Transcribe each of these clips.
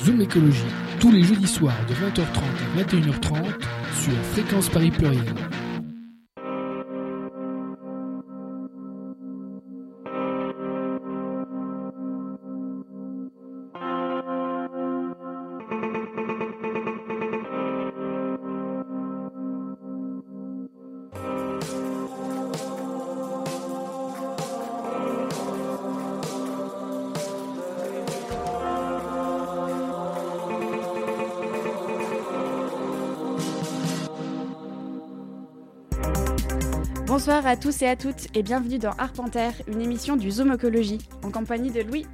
Zoom Écologie, tous les jeudis soirs de 20h30 à 21h30 sur Fréquence Paris Pluriel. Bonsoir à tous et à toutes et bienvenue dans Arpenter, une émission du Zoom Écologie, en compagnie de Louis.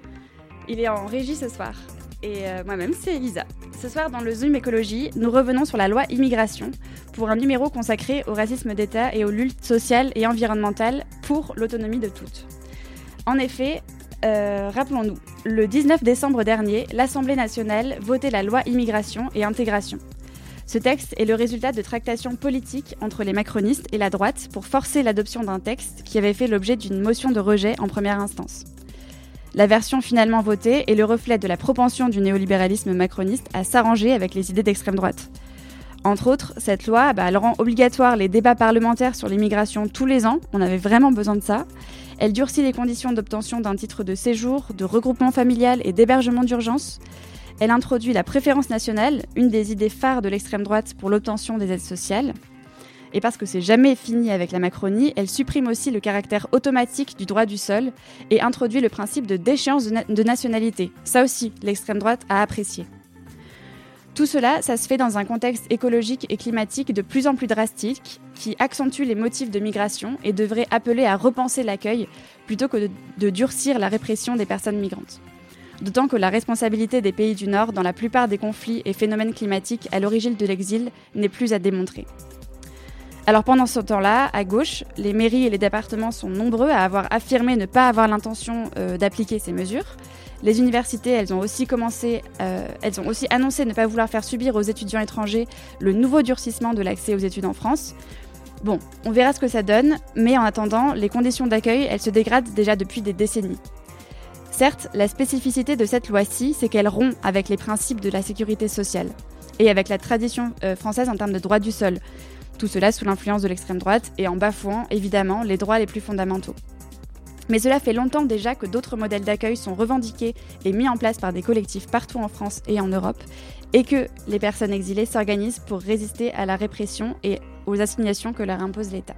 Il est en régie ce soir. Et moi-même, c'est Elisa. Ce soir, dans le Zoom Écologie, nous revenons sur la loi immigration pour un numéro consacré au racisme d'État et aux luttes sociales et environnementales pour l'autonomie de toutes. En effet, rappelons-nous, le 19 décembre dernier, l'Assemblée nationale votait la loi immigration et intégration. Ce texte est le résultat de tractations politiques entre les macronistes et la droite pour forcer l'adoption d'un texte qui avait fait l'objet d'une motion de rejet en première instance. La version finalement votée est le reflet de la propension du néolibéralisme macroniste à s'arranger avec les idées d'extrême droite. Entre autres, cette loi, elle rend obligatoire les débats parlementaires sur l'immigration tous les ans, on avait vraiment besoin de ça. Elle durcit les conditions d'obtention d'un titre de séjour, de regroupement familial et d'hébergement d'urgence. Elle introduit la préférence nationale, une des idées phares de l'extrême droite pour l'obtention des aides sociales. Et parce que c'est jamais fini avec la Macronie, elle supprime aussi le caractère automatique du droit du sol et introduit le principe de déchéance de nationalité. Ça aussi, l'extrême droite a apprécié. Tout cela, ça se fait dans un contexte écologique et climatique de plus en plus drastique qui accentue les motifs de migration et devrait appeler à repenser l'accueil plutôt que de durcir la répression des personnes migrantes. D'autant que la responsabilité des pays du Nord dans la plupart des conflits et phénomènes climatiques à l'origine de l'exil n'est plus à démontrer. Alors pendant ce temps-là, à gauche, les mairies et les départements sont nombreux à avoir affirmé ne pas avoir l'intention d'appliquer ces mesures. Les universités, elles ont aussi annoncé ne pas vouloir faire subir aux étudiants étrangers le nouveau durcissement de l'accès aux études en France. Bon, on verra ce que ça donne, mais en attendant, les conditions d'accueil, elles se dégradent déjà depuis des décennies. Certes, la spécificité de cette loi-ci, c'est qu'elle rompt avec les principes de la sécurité sociale et avec la tradition française en termes de droit du sol. Tout cela sous l'influence de l'extrême droite et en bafouant, évidemment, les droits les plus fondamentaux. Mais cela fait longtemps déjà que d'autres modèles d'accueil sont revendiqués et mis en place par des collectifs partout en France et en Europe, et que les personnes exilées s'organisent pour résister à la répression et aux assignations que leur impose l'État.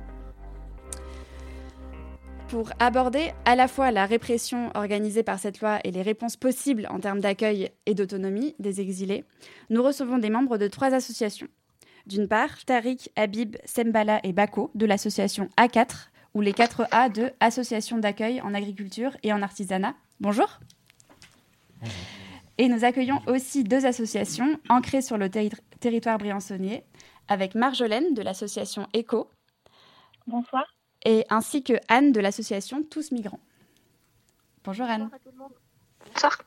Pour aborder à la fois la répression organisée par cette loi et les réponses possibles en termes d'accueil et d'autonomie des exilés, nous recevons des membres de 3 associations. D'une part, Tariq, Habib, Sembala et Bako de l'association A4, ou les 4A de Association d'accueil en agriculture et en artisanat. Bonjour. Bonjour. Et nous accueillons aussi 2 associations ancrées sur le territoire briançonnier, avec Marjolaine de l'association ECO. Bonsoir. Et ainsi que Anne de l'association Tous Migrants. Bonjour Anne. Bonjour à tout le monde. Bonsoir.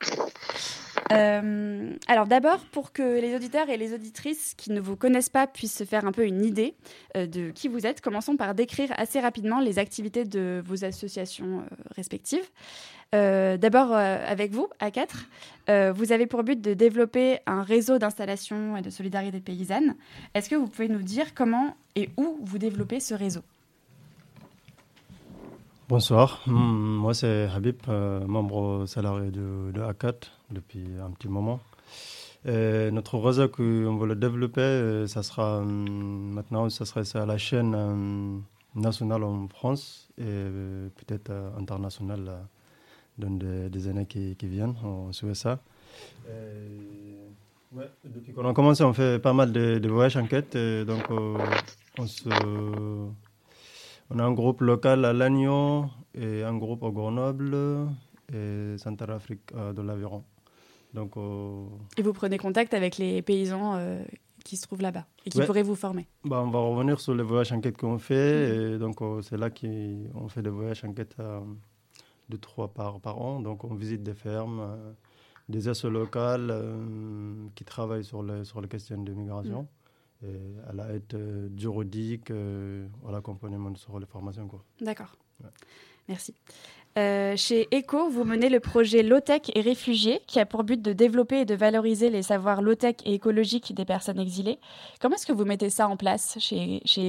Alors d'abord, pour que les auditeurs et les auditrices qui ne vous connaissent pas puissent se faire un peu une idée de qui vous êtes, commençons par décrire assez rapidement les activités de vos associations respectives. D'abord, avec vous, A4, vous avez pour but de développer un réseau d'installation et de solidarité paysanne. Est-ce que vous pouvez nous dire comment et où vous développez ce réseau ? Bonsoir, moi c'est Habib, membre salarié de A4 depuis un petit moment. Notre réseau qu'on veut le développer, ça sera à la chaîne nationale en France et peut-être internationale dans des années qui viennent aux USA. Depuis qu'on a commencé, on fait pas mal de voyages enquête, donc on a un groupe local à Lannion et un groupe à Grenoble et Centrafrique de l'Aveyron. Donc, Et vous prenez contact avec les paysans qui se trouvent là-bas et qui pourraient vous former. On va revenir sur les voyages enquête qu'on fait. Et donc, c'est là qu'on fait des voyages enquête de 3 par an. Donc, on visite des fermes, des assos locales qui travaillent sur les questions de migration. Et à l'aide juridique, à l'accompagnement sur les formations. D'accord. Ouais. Merci. Chez ECO, vous menez le projet Low-Tech et réfugiés, qui a pour but de développer et de valoriser les savoirs low-tech et écologiques des personnes exilées. Comment est-ce que vous mettez ça en place chez ECO ?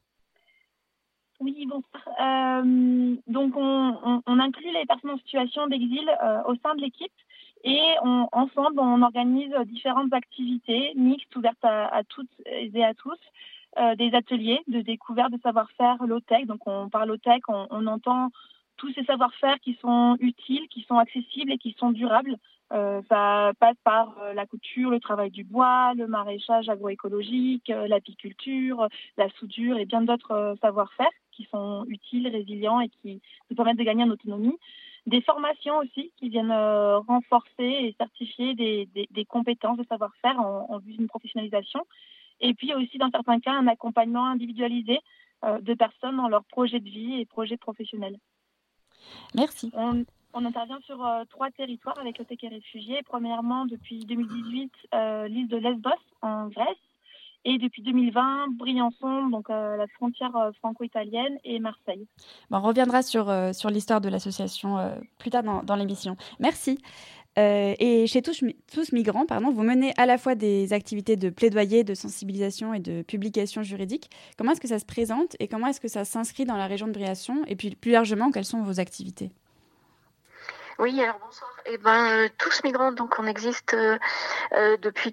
Oui, bonsoir. Donc, on inclut les personnes en situation d'exil au sein de l'équipe et ensemble, on organise différentes activités mixtes ouvertes à toutes et à tous, des ateliers de découverte de savoir-faire low-tech. Donc, on parle low-tech, on entend tous ces savoir-faire qui sont utiles, qui sont accessibles et qui sont durables. Ça passe par la couture, le travail du bois, le maraîchage agroécologique, l'apiculture, la soudure et bien d'autres savoir-faire qui sont utiles, résilients et qui nous permettent de gagner en autonomie. Des formations aussi qui viennent renforcer et certifier des compétences de savoir-faire en vue d'une professionnalisation. Et puis aussi, dans certains cas, un accompagnement individualisé de personnes dans leurs projets de vie et projets professionnels. Merci. On intervient sur 3 territoires avec Low-Tech et réfugiés. Premièrement, depuis 2018, l'île de Lesbos en Grèce. Et depuis 2020, Briançon, donc la frontière franco-italienne, et Marseille. Bon, on reviendra sur l'histoire de l'association plus tard dans l'émission. Merci. Et chez Tous Migrants, vous menez à la fois des activités de plaidoyer, de sensibilisation et de publication juridique. Comment est-ce que ça se présente et comment est-ce que ça s'inscrit dans la région de Briançon ? Et puis plus largement, quelles sont vos activités ? Oui, alors bonsoir. Tous Migrants, donc on existe depuis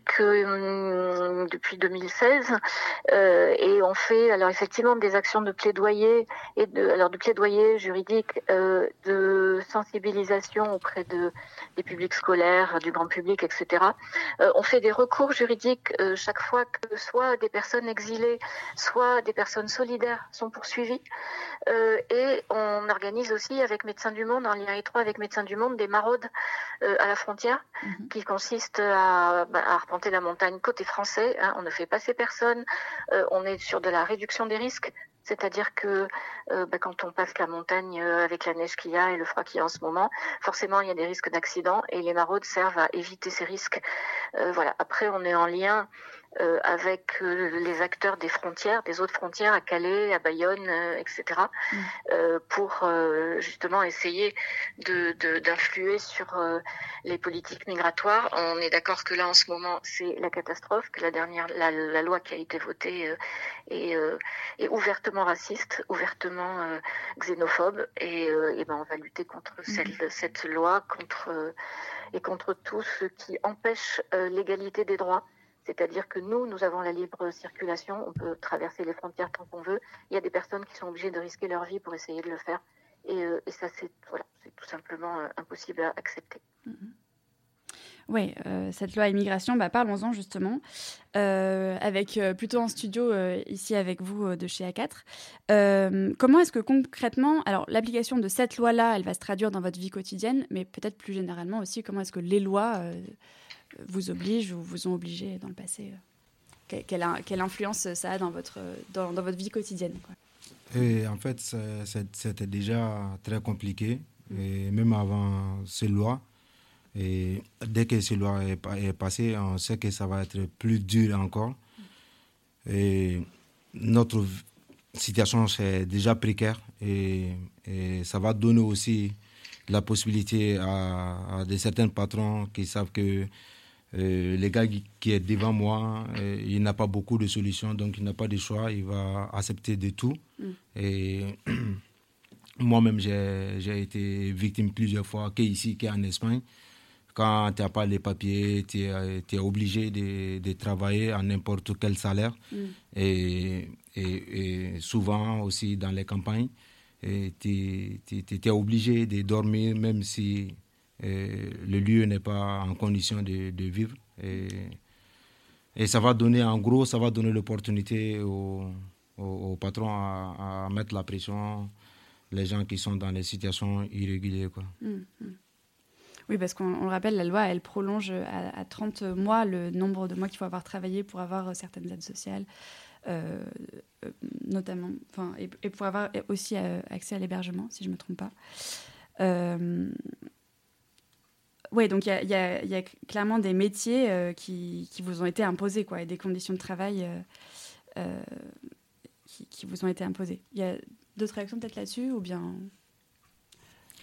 2016 et on fait alors effectivement des actions de plaidoyer et de plaidoyer juridique, de sensibilisation auprès des publics scolaires, du grand public, etc. On fait des recours juridiques chaque fois que soit des personnes exilées, soit des personnes solidaires sont poursuivies. Et on organise aussi avec Médecins du Monde, en lien étroit avec Médecins du Monde, des maraudes à la frontière qui consistent à arpenter la montagne côté français. On ne fait passer personne. On est sur de la réduction des risques. C'est-à-dire que quand on passe la montagne avec la neige qu'il y a et le froid qu'il y a en ce moment, forcément il y a des risques d'accident et les maraudes servent à éviter ces risques. Voilà. Après, on est en lien avec les acteurs des frontières, des autres frontières à Calais, à Bayonne, etc. Pour justement essayer d'influer sur les politiques migratoires. On est d'accord que là en ce moment c'est la catastrophe, que la loi qui a été votée est ouvertement raciste, ouvertement xénophobe et on va lutter contre cette loi, contre tout ce qui empêche l'égalité des droits. C'est-à-dire que nous avons la libre circulation, on peut traverser les frontières tant qu'on veut. Il y a des personnes qui sont obligées de risquer leur vie pour essayer de le faire. Et ça, c'est tout simplement impossible à accepter. Oui, cette loi immigration, parlons-en justement, avec plutôt en studio ici avec vous de chez A4. Comment est-ce que concrètement, alors l'application de cette loi-là, elle va se traduire dans votre vie quotidienne, mais peut-être plus généralement aussi, comment est-ce que les lois vous obligent ou vous ont obligé dans le passé quelle influence ça a dans votre vie quotidienne, quoi. Et en fait, c'était déjà très compliqué, et même avant ces lois. Et dès que ces lois est passée, on sait que ça va être plus dur encore. Et notre situation, c'est déjà précaire. Et ça va donner aussi la possibilité à certains patrons qui savent que les gars qui est devant moi, il n'a pas beaucoup de solutions, donc il n'a pas de choix, il va accepter de tout. Et moi-même, j'ai été victime plusieurs fois, qu'ici, qu'en Espagne. Quand tu n'as pas les papiers, tu es obligé de travailler à n'importe quel salaire. Et souvent aussi dans les campagnes, tu es obligé de dormir même si le lieu n'est pas en condition de vivre. Et ça va donner, en gros, ça va donner l'opportunité aux patrons à mettre la pression, les gens qui sont dans des situations irrégulières, quoi. Oui, parce qu'on le rappelle, la loi, elle prolonge à 30 mois le nombre de mois qu'il faut avoir travaillé pour avoir certaines aides sociales, notamment, et pour avoir aussi accès à l'hébergement, si je ne me trompe pas. Oui, donc il y a clairement des métiers qui vous ont été imposés, quoi, et des conditions de travail qui vous ont été imposées. Il y a d'autres réactions peut-être là-dessus, ou bien...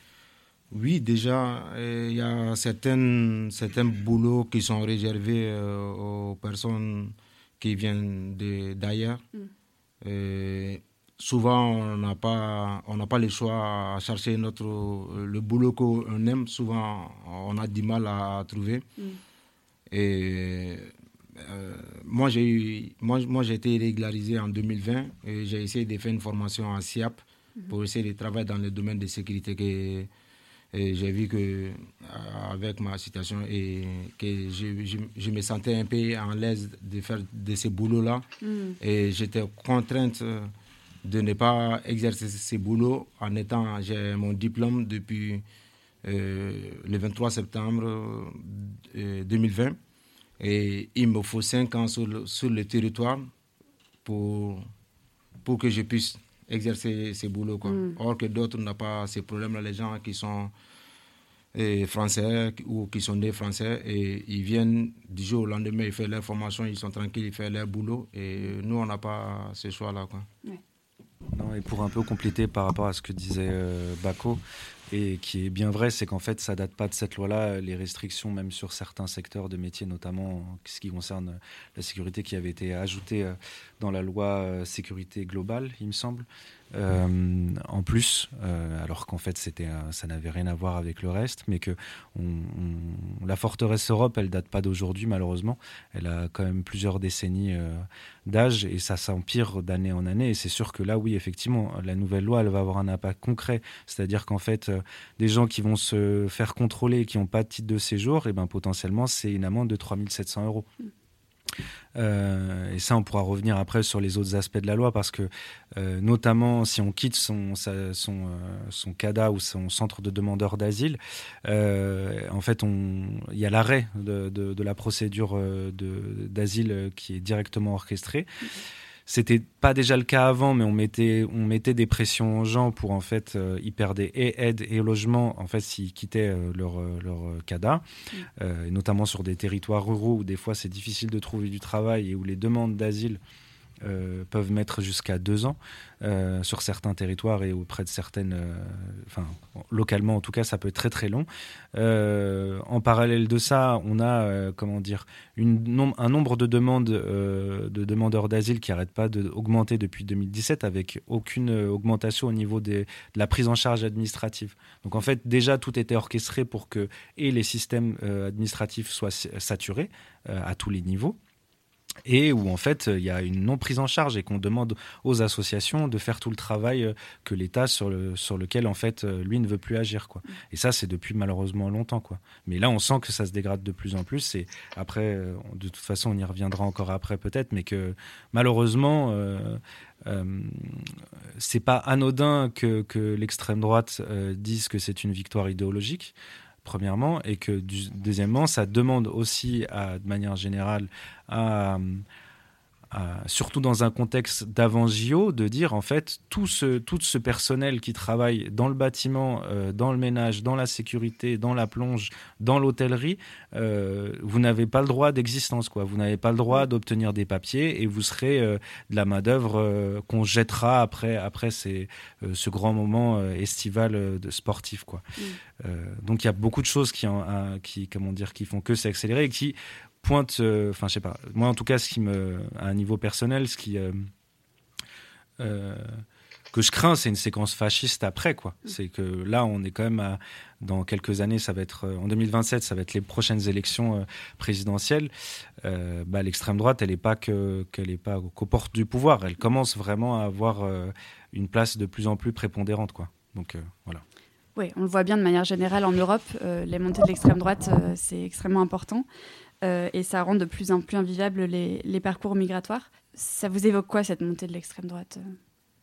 Oui, déjà, il y a certains boulots qui sont réservés aux personnes qui viennent d'ailleurs. Souvent, on n'a pas le choix à chercher le boulot qu'on aime. Souvent, on a du mal à trouver. Et moi, j'ai été régularisé en 2020 et j'ai essayé de faire une formation à SIAP pour essayer de travailler dans le domaine de sécurité. Et j'ai vu que avec ma situation et que je me sentais un peu en l'aise de faire de ces boulots-là. Et j'étais contrainte de ne pas exercer ces boulots j'ai mon diplôme depuis le 23 septembre 2020. Et il me faut 5 ans sur le territoire pour que je puisse exercer ces boulots, quoi. Or que d'autres n'ont pas ces problèmes-là, les gens qui sont français ou qui sont nés français et ils viennent du jour au lendemain, ils font leur formation, ils sont tranquilles, ils font leur boulot et nous, on n'a pas ce choix-là, quoi. Non, et pour un peu compléter par rapport à ce que disait Bako, et qui est bien vrai, c'est qu'en fait, ça date pas de cette loi-là. Les restrictions, même sur certains secteurs de métiers, notamment en ce qui concerne la sécurité, qui avait été ajoutée dans la loi sécurité globale, il me semble. En plus, alors qu'en fait, ça n'avait rien à voir avec le reste, mais que la forteresse Europe, elle date pas d'aujourd'hui, malheureusement. Elle a quand même plusieurs décennies d'âge et ça s'empire d'année en année. Et c'est sûr que là, oui, effectivement, la nouvelle loi, elle va avoir un impact concret. C'est-à-dire qu'en fait, des gens qui vont se faire contrôler et qui n'ont pas de titre de séjour, et ben, potentiellement, c'est une amende de 3 700 €. Et ça, on pourra revenir après sur les autres aspects de la loi parce que, notamment, si on quitte son CADA ou son centre de demandeur d'asile, en fait, il y a l'arrêt de la procédure d'asile qui est directement orchestrée. C'était pas déjà le cas avant, mais on mettait des pressions aux gens pour en fait ils perdaient et aide et logement en fait s'ils quittaient leur CADA, et notamment sur des territoires ruraux où des fois c'est difficile de trouver du travail et où les demandes d'asile peuvent mettre jusqu'à 2 ans sur certains territoires et auprès de certaines, localement en tout cas, ça peut être très très long. En parallèle de ça, on a un nombre de demandes de demandeurs d'asile qui n'arrête pas d'augmenter depuis 2017 avec aucune augmentation au niveau de la prise en charge administrative. Donc en fait, déjà tout était orchestré pour que les systèmes administratifs soient saturés à tous les niveaux. Et où en fait il y a une non prise en charge et qu'on demande aux associations de faire tout le travail que l'État sur lequel en fait lui ne veut plus agir, quoi. Et ça c'est depuis malheureusement longtemps, quoi. Mais là on sent que ça se dégrade de plus en plus et après de toute façon on y reviendra encore après peut-être, mais que malheureusement c'est pas anodin que l'extrême droite dise que c'est une victoire idéologique. Premièrement, et que deuxièmement, ça demande aussi, de manière générale, surtout dans un contexte d'avant JO, de dire en fait tout ce personnel qui travaille dans le bâtiment, dans le ménage, dans la sécurité, dans la plonge, dans l'hôtellerie, vous n'avez pas le droit d'existence, quoi. Vous n'avez pas le droit d'obtenir des papiers et vous serez de la main-d'œuvre qu'on jettera après ce grand moment estival sportif, quoi. Donc il y a beaucoup de choses qui font que s'accélérer et qui pointe, je sais pas, moi en tout cas, à un niveau personnel, ce qui que je crains, c'est une séquence fasciste après, quoi. C'est que là, on est quand même dans quelques années, ça va être en 2027, ça va être les prochaines élections présidentielles. L'extrême droite, elle n'est pas qu'aux portes du pouvoir, elle commence vraiment à avoir une place de plus en plus prépondérante, quoi. Donc voilà. Oui, on le voit bien de manière générale en Europe, les montées de l'extrême droite, c'est extrêmement important. Et ça rend de plus en plus invivables les parcours migratoires. Ça vous évoque quoi, cette montée de l'extrême droite, Sembala ?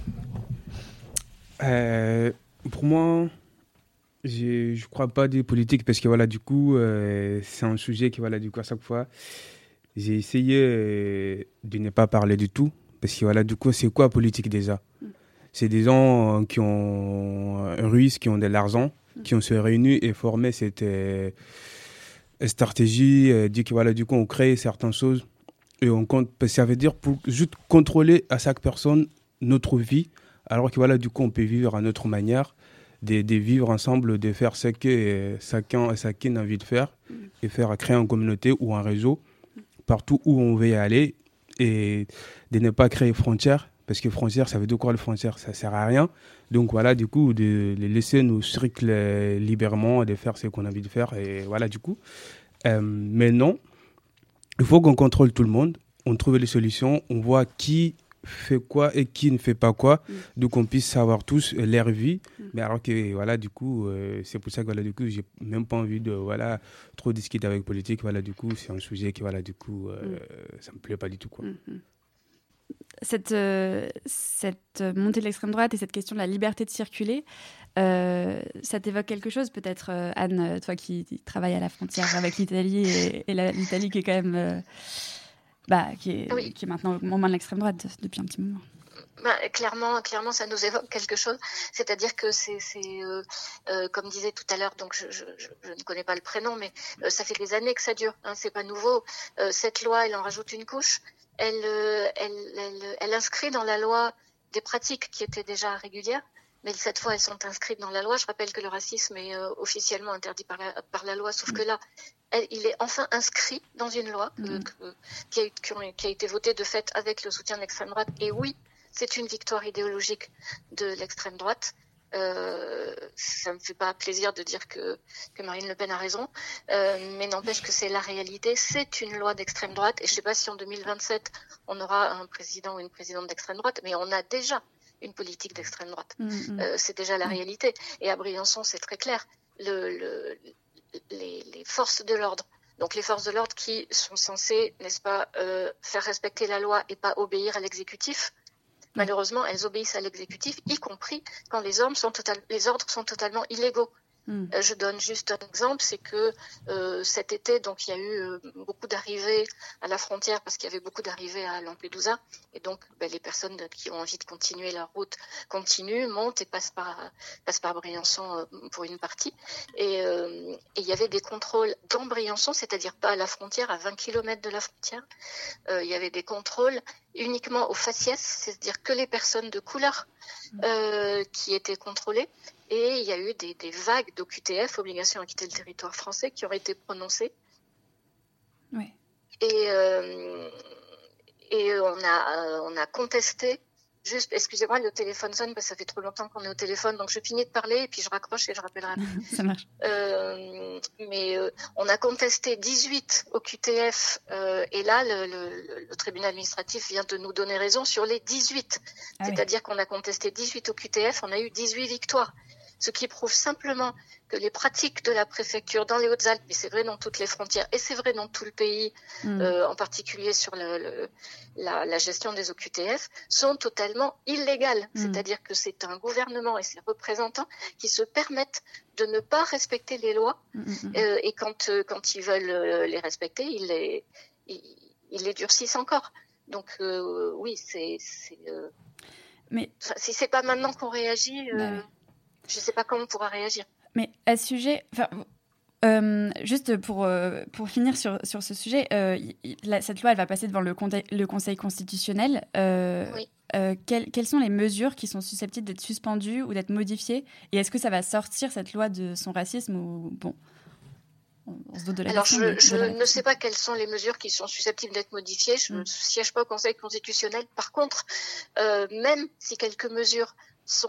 Pour moi, je ne crois pas des politiques parce que voilà, du coup, c'est un sujet qui, voilà, du coup, à chaque fois, j'ai essayé de ne pas parler du tout parce que voilà, du coup, c'est quoi politique déjà ? C'est des gens qui ont un russe, qui ont de l'argent, qui ont se réunis et formé cette stratégie, dit que voilà, du coup, on crée certaines choses et on compte. Ça veut dire pour juste contrôler à chaque personne notre vie, alors que voilà, du coup, on peut vivre à notre manière de vivre ensemble, de faire ce que chacun a envie de faire et créer une communauté ou un réseau partout où on veut y aller et de ne pas créer frontières parce que frontières, ça veut dire quoi les frontières? Ça sert à rien. Donc voilà, du coup, de les laisser nous circuler librement, de faire ce qu'on a envie de faire et voilà, du coup. Mais non, il faut qu'on contrôle tout le monde, on trouve les solutions, on voit qui fait quoi et qui ne fait pas quoi, donc qu'on puisse savoir tous leur vie. Mais alors que voilà, du coup, c'est pour ça que voilà, du coup, j'ai même pas envie de trop discuter avec politique. Voilà, du coup, c'est un sujet qui voilà, du coup, ça me plaît pas du tout quoi. Cette montée de l'extrême droite et cette question de la liberté de circuler, ça t'évoque quelque chose peut-être, Anne, toi qui travailles à la frontière avec l'Italie et l'Italie qui est quand même qui est maintenant au moment de l'extrême droite depuis un petit moment. Clairement, ça nous évoque quelque chose. C'est-à-dire que c'est comme disait tout à l'heure, donc je ne connais pas le prénom, mais ça fait des années que ça dure. Hein, c'est pas nouveau. Cette loi, elle en rajoute une couche. Elle inscrit dans la loi des pratiques qui étaient déjà régulières, mais cette fois elles sont inscrites dans la loi. Je rappelle que le racisme est officiellement interdit par la loi, sauf que là, il est enfin inscrit dans une loi qui a été votée de fait avec le soutien de l'extrême droite. Et oui, c'est une victoire idéologique de l'extrême droite. Ça me fait pas plaisir de dire que Marine Le Pen a raison, mais n'empêche que c'est la réalité. C'est une loi d'extrême droite et je sais pas si en 2027 on aura un président ou une présidente d'extrême droite, mais on a déjà une politique d'extrême droite. C'est déjà la réalité. Et à Briançon, c'est très clair. Les forces de l'ordre, donc les forces de l'ordre qui sont censées, n'est-ce pas, faire respecter la loi et pas obéir à l'exécutif. Malheureusement, elles obéissent à l'exécutif, y compris quand les ordres sont totalement illégaux. Je donne juste un exemple, c'est que cet été, donc il y a eu beaucoup d'arrivées à la frontière parce qu'il y avait beaucoup d'arrivées à Lampedusa, et donc les personnes qui ont envie de continuer leur route continuent, montent et passent par Briançon pour une partie. Et il y avait des contrôles dans Briançon, c'est-à-dire pas à la frontière, à 20 km de la frontière. Il y avait des contrôles uniquement aux faciès, c'est-à-dire que les personnes de couleur qui étaient contrôlées. Et il y a eu des vagues d'OQTF, obligation à quitter le territoire français, qui ont été prononcées. Oui. Et on a contesté. Juste, excusez-moi, le téléphone sonne parce que ça fait trop longtemps qu'on est au téléphone, donc je finis de parler et puis je raccroche et je rappellerai après. Ça marche. Mais on a contesté 18 OQTF et là, le tribunal administratif vient de nous donner raison sur les 18. C'est-à-dire qu'on a contesté 18 OQTF, on a eu 18 victoires. Ce qui prouve simplement que les pratiques de la préfecture dans les Hautes-Alpes, mais c'est vrai dans toutes les frontières et c'est vrai dans tout le pays, en particulier sur la gestion des OQTF, sont totalement illégales. C'est-à-dire que c'est un gouvernement et ses représentants qui se permettent de ne pas respecter les lois et quand ils veulent les respecter, ils les durcissent encore. Donc oui, mais si c'est pas maintenant qu'on réagit... Je ne sais pas comment on pourra réagir. Mais à ce sujet, juste pour finir sur ce sujet, cette loi, elle va passer devant le Conseil constitutionnel. Oui. Quelles sont les mesures qui sont susceptibles d'être suspendues ou d'être modifiées? Et est-ce que ça va sortir, cette loi, de son racisme ou bon, on se doute de la question. Alors, je ne sais pas quelles sont les mesures qui sont susceptibles d'être modifiées. Je ne siège pas au Conseil constitutionnel. Par contre, même si quelques mesures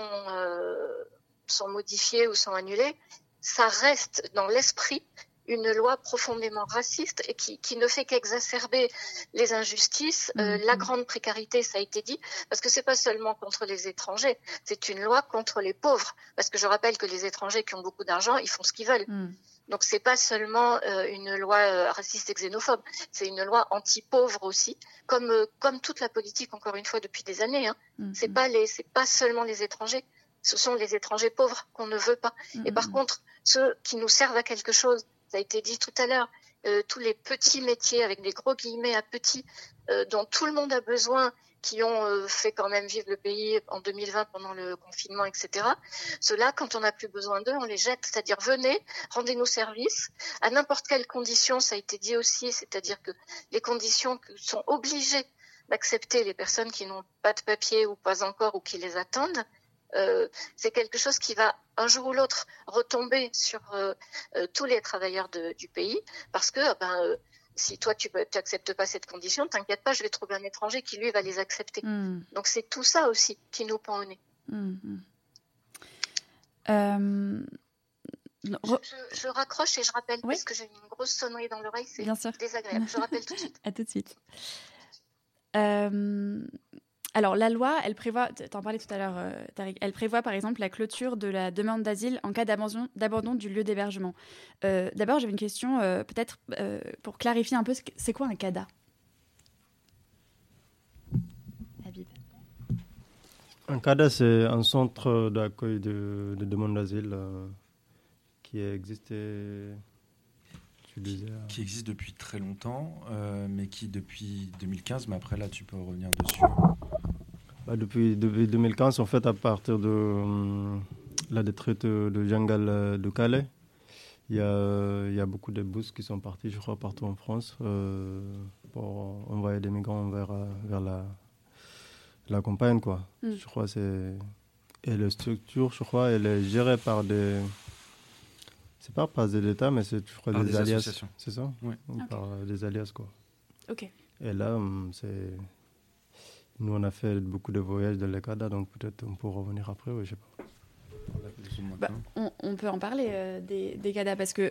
sont modifiées ou sont annulées, ça reste dans l'esprit une loi profondément raciste et qui ne fait qu'exacerber les injustices, la grande précarité, ça a été dit, parce que c'est pas seulement contre les étrangers, c'est une loi contre les pauvres, parce que je rappelle que les étrangers qui ont beaucoup d'argent, ils font ce qu'ils veulent. Donc c'est pas seulement une loi raciste et xénophobe, c'est une loi anti-pauvre aussi, comme toute la politique encore une fois depuis des années. C'est pas seulement les étrangers. Ce sont les étrangers pauvres qu'on ne veut pas. Et par contre, ceux qui nous servent à quelque chose, ça a été dit tout à l'heure, tous les petits métiers, avec des gros guillemets à petits, dont tout le monde a besoin, qui ont fait quand même vivre le pays en 2020 pendant le confinement, etc. Ceux-là, quand on n'a plus besoin d'eux, on les jette. C'est-à-dire, venez, rendez-nous service, à n'importe quelle condition, ça a été dit aussi, c'est-à-dire que les conditions que sont obligées d'accepter les personnes qui n'ont pas de papier ou pas encore ou qui les attendent, c'est quelque chose qui va un jour ou l'autre retomber sur tous les travailleurs du pays, parce que si toi tu n'acceptes pas cette condition, t'inquiète pas, je vais trouver un étranger qui lui va les accepter. Donc c'est tout ça aussi qui nous pend au nez. Je raccroche et je rappelle, parce que j'ai une grosse sonnerie dans l'oreille, c'est désagréable. Je rappelle tout de suite. À tout de suite. Alors, la loi, elle prévoit, tu en parlais tout à l'heure, Tariq, elle prévoit par exemple la clôture de la demande d'asile en cas d'abandon du lieu d'hébergement. D'abord, j'avais une question, peut-être pour clarifier un peu, c'est quoi un CADA ? Habib. Un CADA, c'est un centre d'accueil de demande d'asile qui existe depuis très longtemps, mais qui depuis 2015, mais après là tu peux revenir dessus. Depuis 2015, en fait, à partir de la détraite de jungle de Calais, il y a beaucoup de bus qui sont partis, je crois, partout en France pour envoyer des migrants vers la campagne, quoi. Je crois et la structure, je crois, elle est gérée par des... C'est pas par des États, mais c'est, je crois, des alias. Associations. C'est ça ? Oui. Par des alias, quoi. Ok. Et là, nous, on a fait beaucoup de voyages dans les CADA, donc peut-être on peut revenir après, je sais pas. On peut en parler des CADA parce que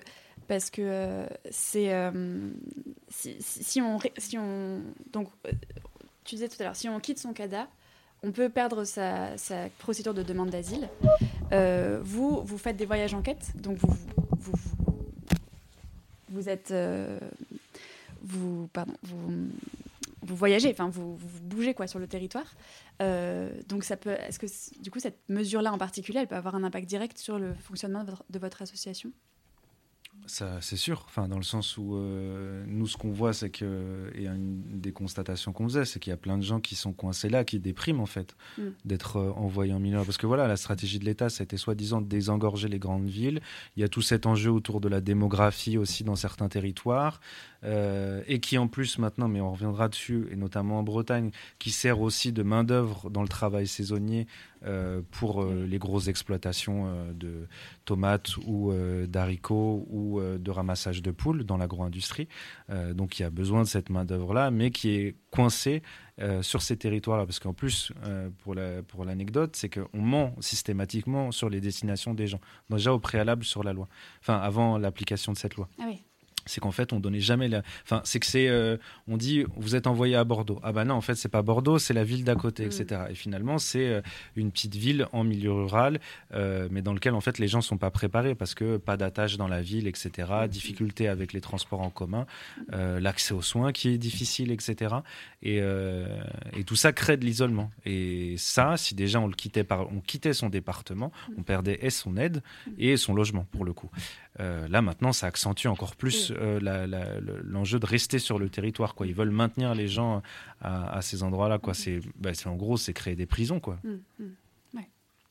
c'est si on donc tu disais tout à l'heure, si on quitte son CADA, on peut perdre sa procédure de demande d'asile. Vous faites des voyages en quête, donc vous êtes vous voyagez, enfin vous bougez quoi sur le territoire. Donc est-ce que du coup cette mesure-là en particulier, elle peut avoir un impact direct sur le fonctionnement de votre association ? Ça, c'est sûr. Enfin, dans le sens où nous, ce qu'on voit, c'est que, et une des constatations qu'on faisait, c'est qu'il y a plein de gens qui sont coincés là, qui dépriment en fait, d'être envoyés en mineur. Parce que voilà, la stratégie de l'État, ça a été soi-disant de désengorger les grandes villes. Il y a tout cet enjeu autour de la démographie aussi dans certains territoires, et qui en plus maintenant, mais on reviendra dessus, et notamment en Bretagne, qui sert aussi de main-d'œuvre dans le travail saisonnier pour les grosses exploitations de tomates ou d'haricots ou de ramassage de poules dans l'agro-industrie. Donc il y a besoin de cette main-d'œuvre-là, mais qui est coincée sur ces territoires-là. Parce qu'en plus, pour l'anecdote, c'est qu'on ment systématiquement sur les destinations des gens, déjà au préalable sur la loi, enfin avant l'application de cette loi. Ah oui. C'est qu'en fait, on donnait jamais Enfin, c'est que on dit, vous êtes envoyé à Bordeaux. Ah ben non, en fait, c'est pas Bordeaux, c'est la ville d'à côté, etc. Et finalement, c'est une petite ville en milieu rural, mais dans lequel, en fait, les gens sont pas préparés parce que pas d'attache dans la ville, etc. Difficulté avec les transports en commun, l'accès aux soins qui est difficile, etc. Et tout ça crée de l'isolement. Et ça, si déjà on quittait son département, on perdait et son aide et son logement, pour le coup. Là, maintenant, ça accentue encore plus l'enjeu de rester sur le territoire, quoi. Ils veulent maintenir les gens à ces endroits-là, quoi. C'est en gros, c'est créer des prisons, quoi. Ouais.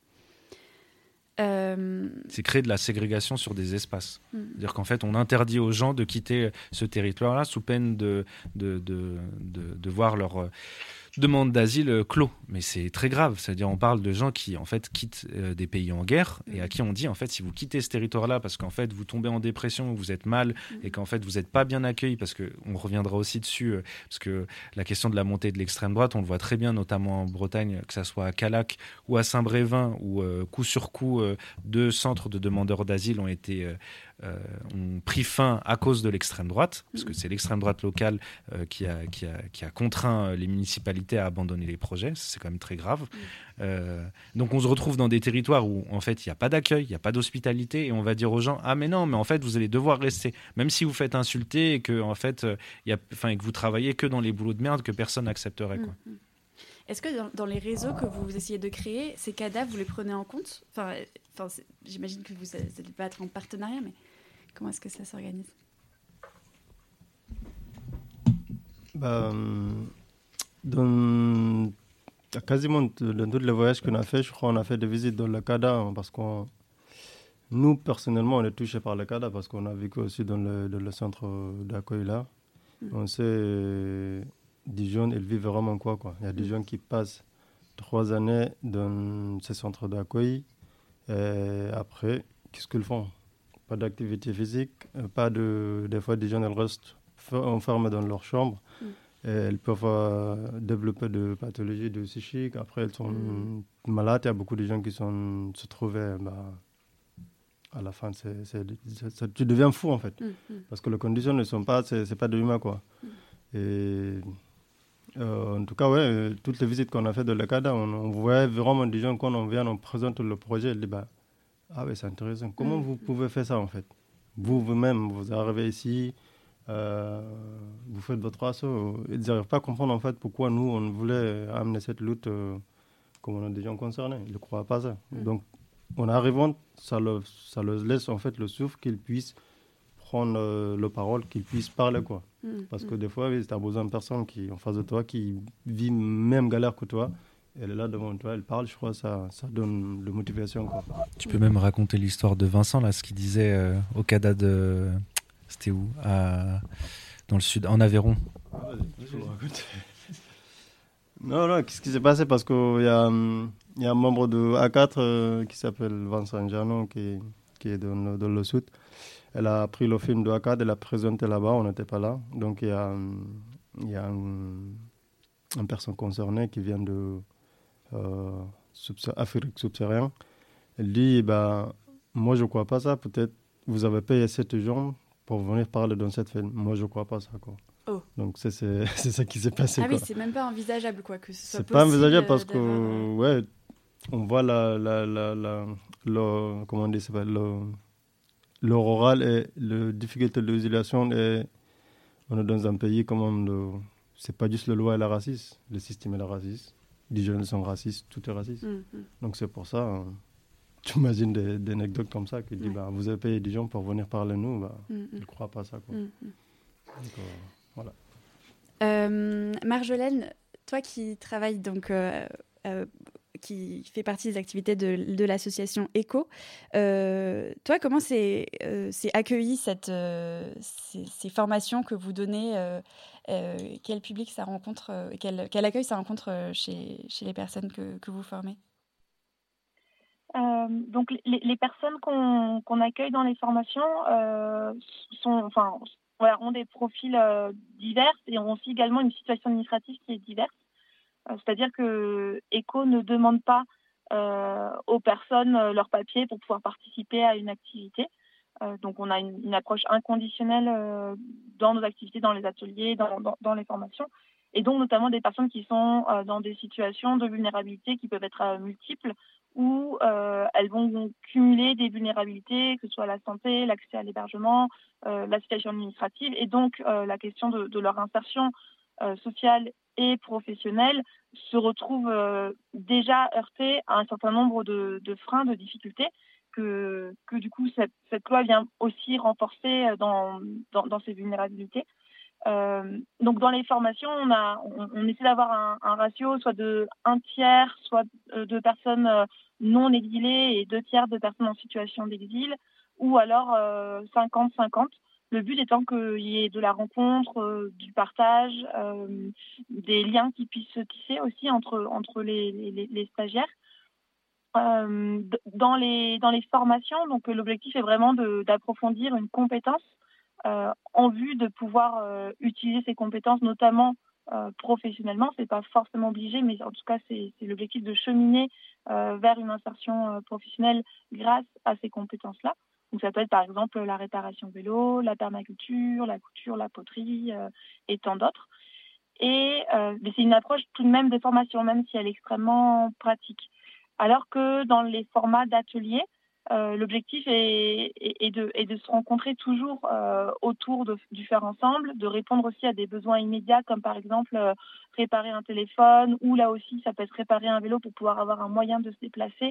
C'est créer de la ségrégation sur des espaces. C'est-à-dire qu'en fait, on interdit aux gens de quitter ce territoire-là sous peine de voir leur demande d'asile clos. Mais c'est très grave. C'est-à-dire, on parle de gens qui, en fait, quittent des pays en guerre et à qui on dit, en fait, si vous quittez ce territoire-là parce qu'en fait, vous tombez en dépression, vous êtes mal et qu'en fait, vous n'êtes pas bien accueilli, parce qu'on reviendra aussi dessus, parce que la question de la montée de l'extrême droite, on le voit très bien, notamment en Bretagne, que ça soit à Callac ou à Saint-Brévin, où coup sur coup, 2 centres de demandeurs d'asile ont pris fin à cause de l'extrême droite, parce que c'est l'extrême droite locale qui a contraint les municipalités à abandonner les projets. C'est quand même très grave. Donc on se retrouve dans des territoires où en fait il n'y a pas d'accueil, il n'y a pas d'hospitalité, et on va dire aux gens, ah mais non, mais en fait vous allez devoir rester, même si vous faites insulter et que en fait et que vous travaillez que dans les boulots de merde que personne n'accepterait, quoi. Est-ce que dans les réseaux que vous essayez de créer, ces cadavres, vous les prenez en compte ? J'imagine que vous n'allez pas être en partenariat, mais comment est-ce que ça s'organise ? Quasiment dans tous les voyages qu'on a fait, je crois qu'on a fait des visites dans le CADA, parce que nous, personnellement, on est touchés par le CADA, parce qu'on a vécu aussi dans le centre d'accueil là. On sait... des jeunes, ils vivent vraiment quoi. Il y a des jeunes qui passent 3 années dans ces centres d'accueil. Et après, qu'est-ce qu'ils font? Pas d'activité physique, des fois des jeunes elles restent enfermées dans leur chambre. Et elles peuvent développer des pathologies psychiques. Après, elles sont malades. Il y a beaucoup de gens qui se trouvaient... à la fin, tu deviens fou en fait. Parce que les conditions ne sont pas... C'est pas de l'humain quoi. Et en tout cas, ouais, toutes les visites qu'on a faites de l'ECADA, on voyait vraiment des gens, quand on vient, on présente le projet, ils disent ah oui, c'est intéressant. Comment vous pouvez faire ça en fait? Vous-même, vous arrivez ici, vous faites votre assaut. Ils n'arrivent pas à comprendre en fait pourquoi nous, on voulait amener cette lutte comme on a des gens concernés. Ils ne croient pas ça. Donc, en arrivant, ça leur laisse en fait le souffle qu'ils puissent prendre la parole, qu'ils puissent parler quoi. Parce que des fois, tu as besoin de personnes qui en face de toi, qui vivent même galère que toi. Elle est là devant toi, elle parle, je crois que ça donne de motivation quoi. Tu peux même raconter l'histoire de Vincent, là, ce qu'il disait au CADA de... C'était où? Dans le sud, en Aveyron. Je le raconte. Non, qu'est-ce qui s'est passé? Parce qu'il y a un membre de A4 qui s'appelle Vincent Janon, qui est dans le sud. Elle a pris le film de A4, elle l'a présenté là-bas, on n'était pas là. Donc il y a une personne concernée qui vient de Afrique subsaharienne. Elle dit, moi je ne crois pas ça, peut-être vous avez payé 7 gens pour venir parler dans cette film. Moi je ne crois pas ça quoi. Oh. Donc c'est ça qui s'est passé. Ah quoi. Oui, c'est même pas envisageable quoi, que ce soit c'est pas envisageable parce d'avoir... que ouais, on voit comment on dit ça, le rural et la difficulté de l'isolation, et on est dans un pays comme c'est pas juste la loi et la racisme, le système est raciste, les jeunes sont racistes, tout est raciste. Donc c'est pour ça, tu imagines des anecdotes comme ça qui disent vous avez payé des gens pour venir parler de nous, ils ne croient pas ça quoi. Donc, voilà. Marjolaine, toi qui travailles donc qui fait partie des activités de l'association ECO, toi comment c'est accueilli ces formations que vous donnez, quel public ça rencontre, quel accueil ça rencontre chez les personnes que vous formez? Donc les personnes qu'on accueille dans les formations ont des profils divers et ont aussi également une situation administrative qui est diverse. C'est-à-dire que ECO ne demande pas aux personnes leurs papiers pour pouvoir participer à une activité. Donc on a une approche inconditionnelle dans nos activités, dans les ateliers, dans les formations. Et donc notamment des personnes qui sont dans des situations de vulnérabilité qui peuvent être multiples, où elles vont cumuler des vulnérabilités, que ce soit la santé, l'accès à l'hébergement, la situation administrative, et donc la question de leur insertion sociale et professionnelle se retrouve déjà heurtée à un certain nombre de freins, de difficultés, que du coup cette loi vient aussi renforcer dans ces vulnérabilités. Donc dans les formations, on essaie d'avoir un ratio soit de 1/3, soit de personnes non exilées et 2/3 de personnes en situation d'exil, ou alors 50-50. Le but étant qu'il y ait de la rencontre, du partage, des liens qui puissent se tisser aussi entre les stagiaires. Dans les formations, donc l'objectif est vraiment d'approfondir une compétence en vue de pouvoir utiliser ces compétences, notamment professionnellement. C'est pas forcément obligé, mais en tout cas c'est l'objectif de cheminer vers une insertion professionnelle grâce à ces compétences-là. Donc ça peut être par exemple la réparation vélo, la permaculture, la couture, la poterie et tant d'autres. Et mais c'est une approche tout de même de formation, même si elle est extrêmement pratique. Alors que dans les formats d'ateliers, l'objectif est de se rencontrer toujours autour du faire ensemble, de répondre aussi à des besoins immédiats, comme par exemple réparer un téléphone, ou là aussi ça peut être réparer un vélo pour pouvoir avoir un moyen de se déplacer.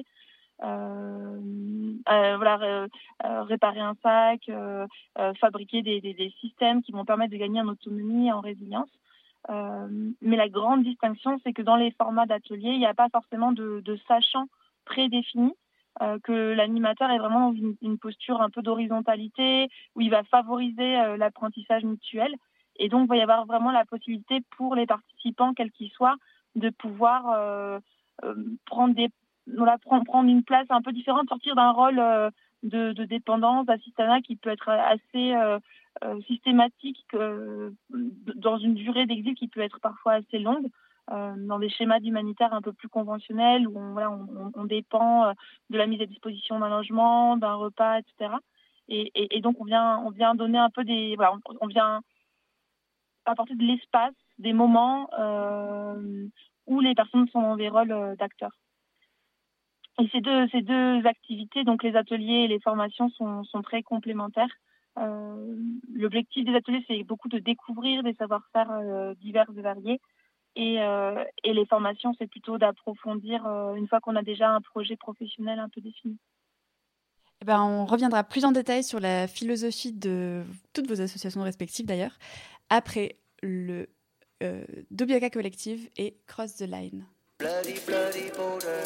Réparer un sac, fabriquer des systèmes qui vont permettre de gagner en autonomie et en résilience. Mais la grande distinction, c'est que dans les formats d'atelier, il n'y a pas forcément de sachant prédéfini, que l'animateur est vraiment dans une posture un peu d'horizontalité, où il va favoriser l'apprentissage mutuel. Et donc, il va y avoir vraiment la possibilité pour les participants, quels qu'ils soient, de pouvoir prendre une place un peu différente, sortir d'un rôle de dépendance, d'assistanat qui peut être assez systématique dans une durée d'exil qui peut être parfois assez longue, dans des schémas d'humanitaire un peu plus conventionnels où on dépend de la mise à disposition d'un logement, d'un repas, etc. Et donc on vient donner un peu on vient apporter de l'espace, des moments où les personnes sont dans des rôles d'acteurs. Et ces deux activités, donc les ateliers et les formations, sont très complémentaires. L'objectif des ateliers, c'est beaucoup de découvrir des savoir-faire divers et variés. Et les formations, c'est plutôt d'approfondir une fois qu'on a déjà un projet professionnel un peu défini. On reviendra plus en détail sur la philosophie de toutes vos associations respectives d'ailleurs, après le Dobiaka Collective et Cross the Line. Bloody, bloody border.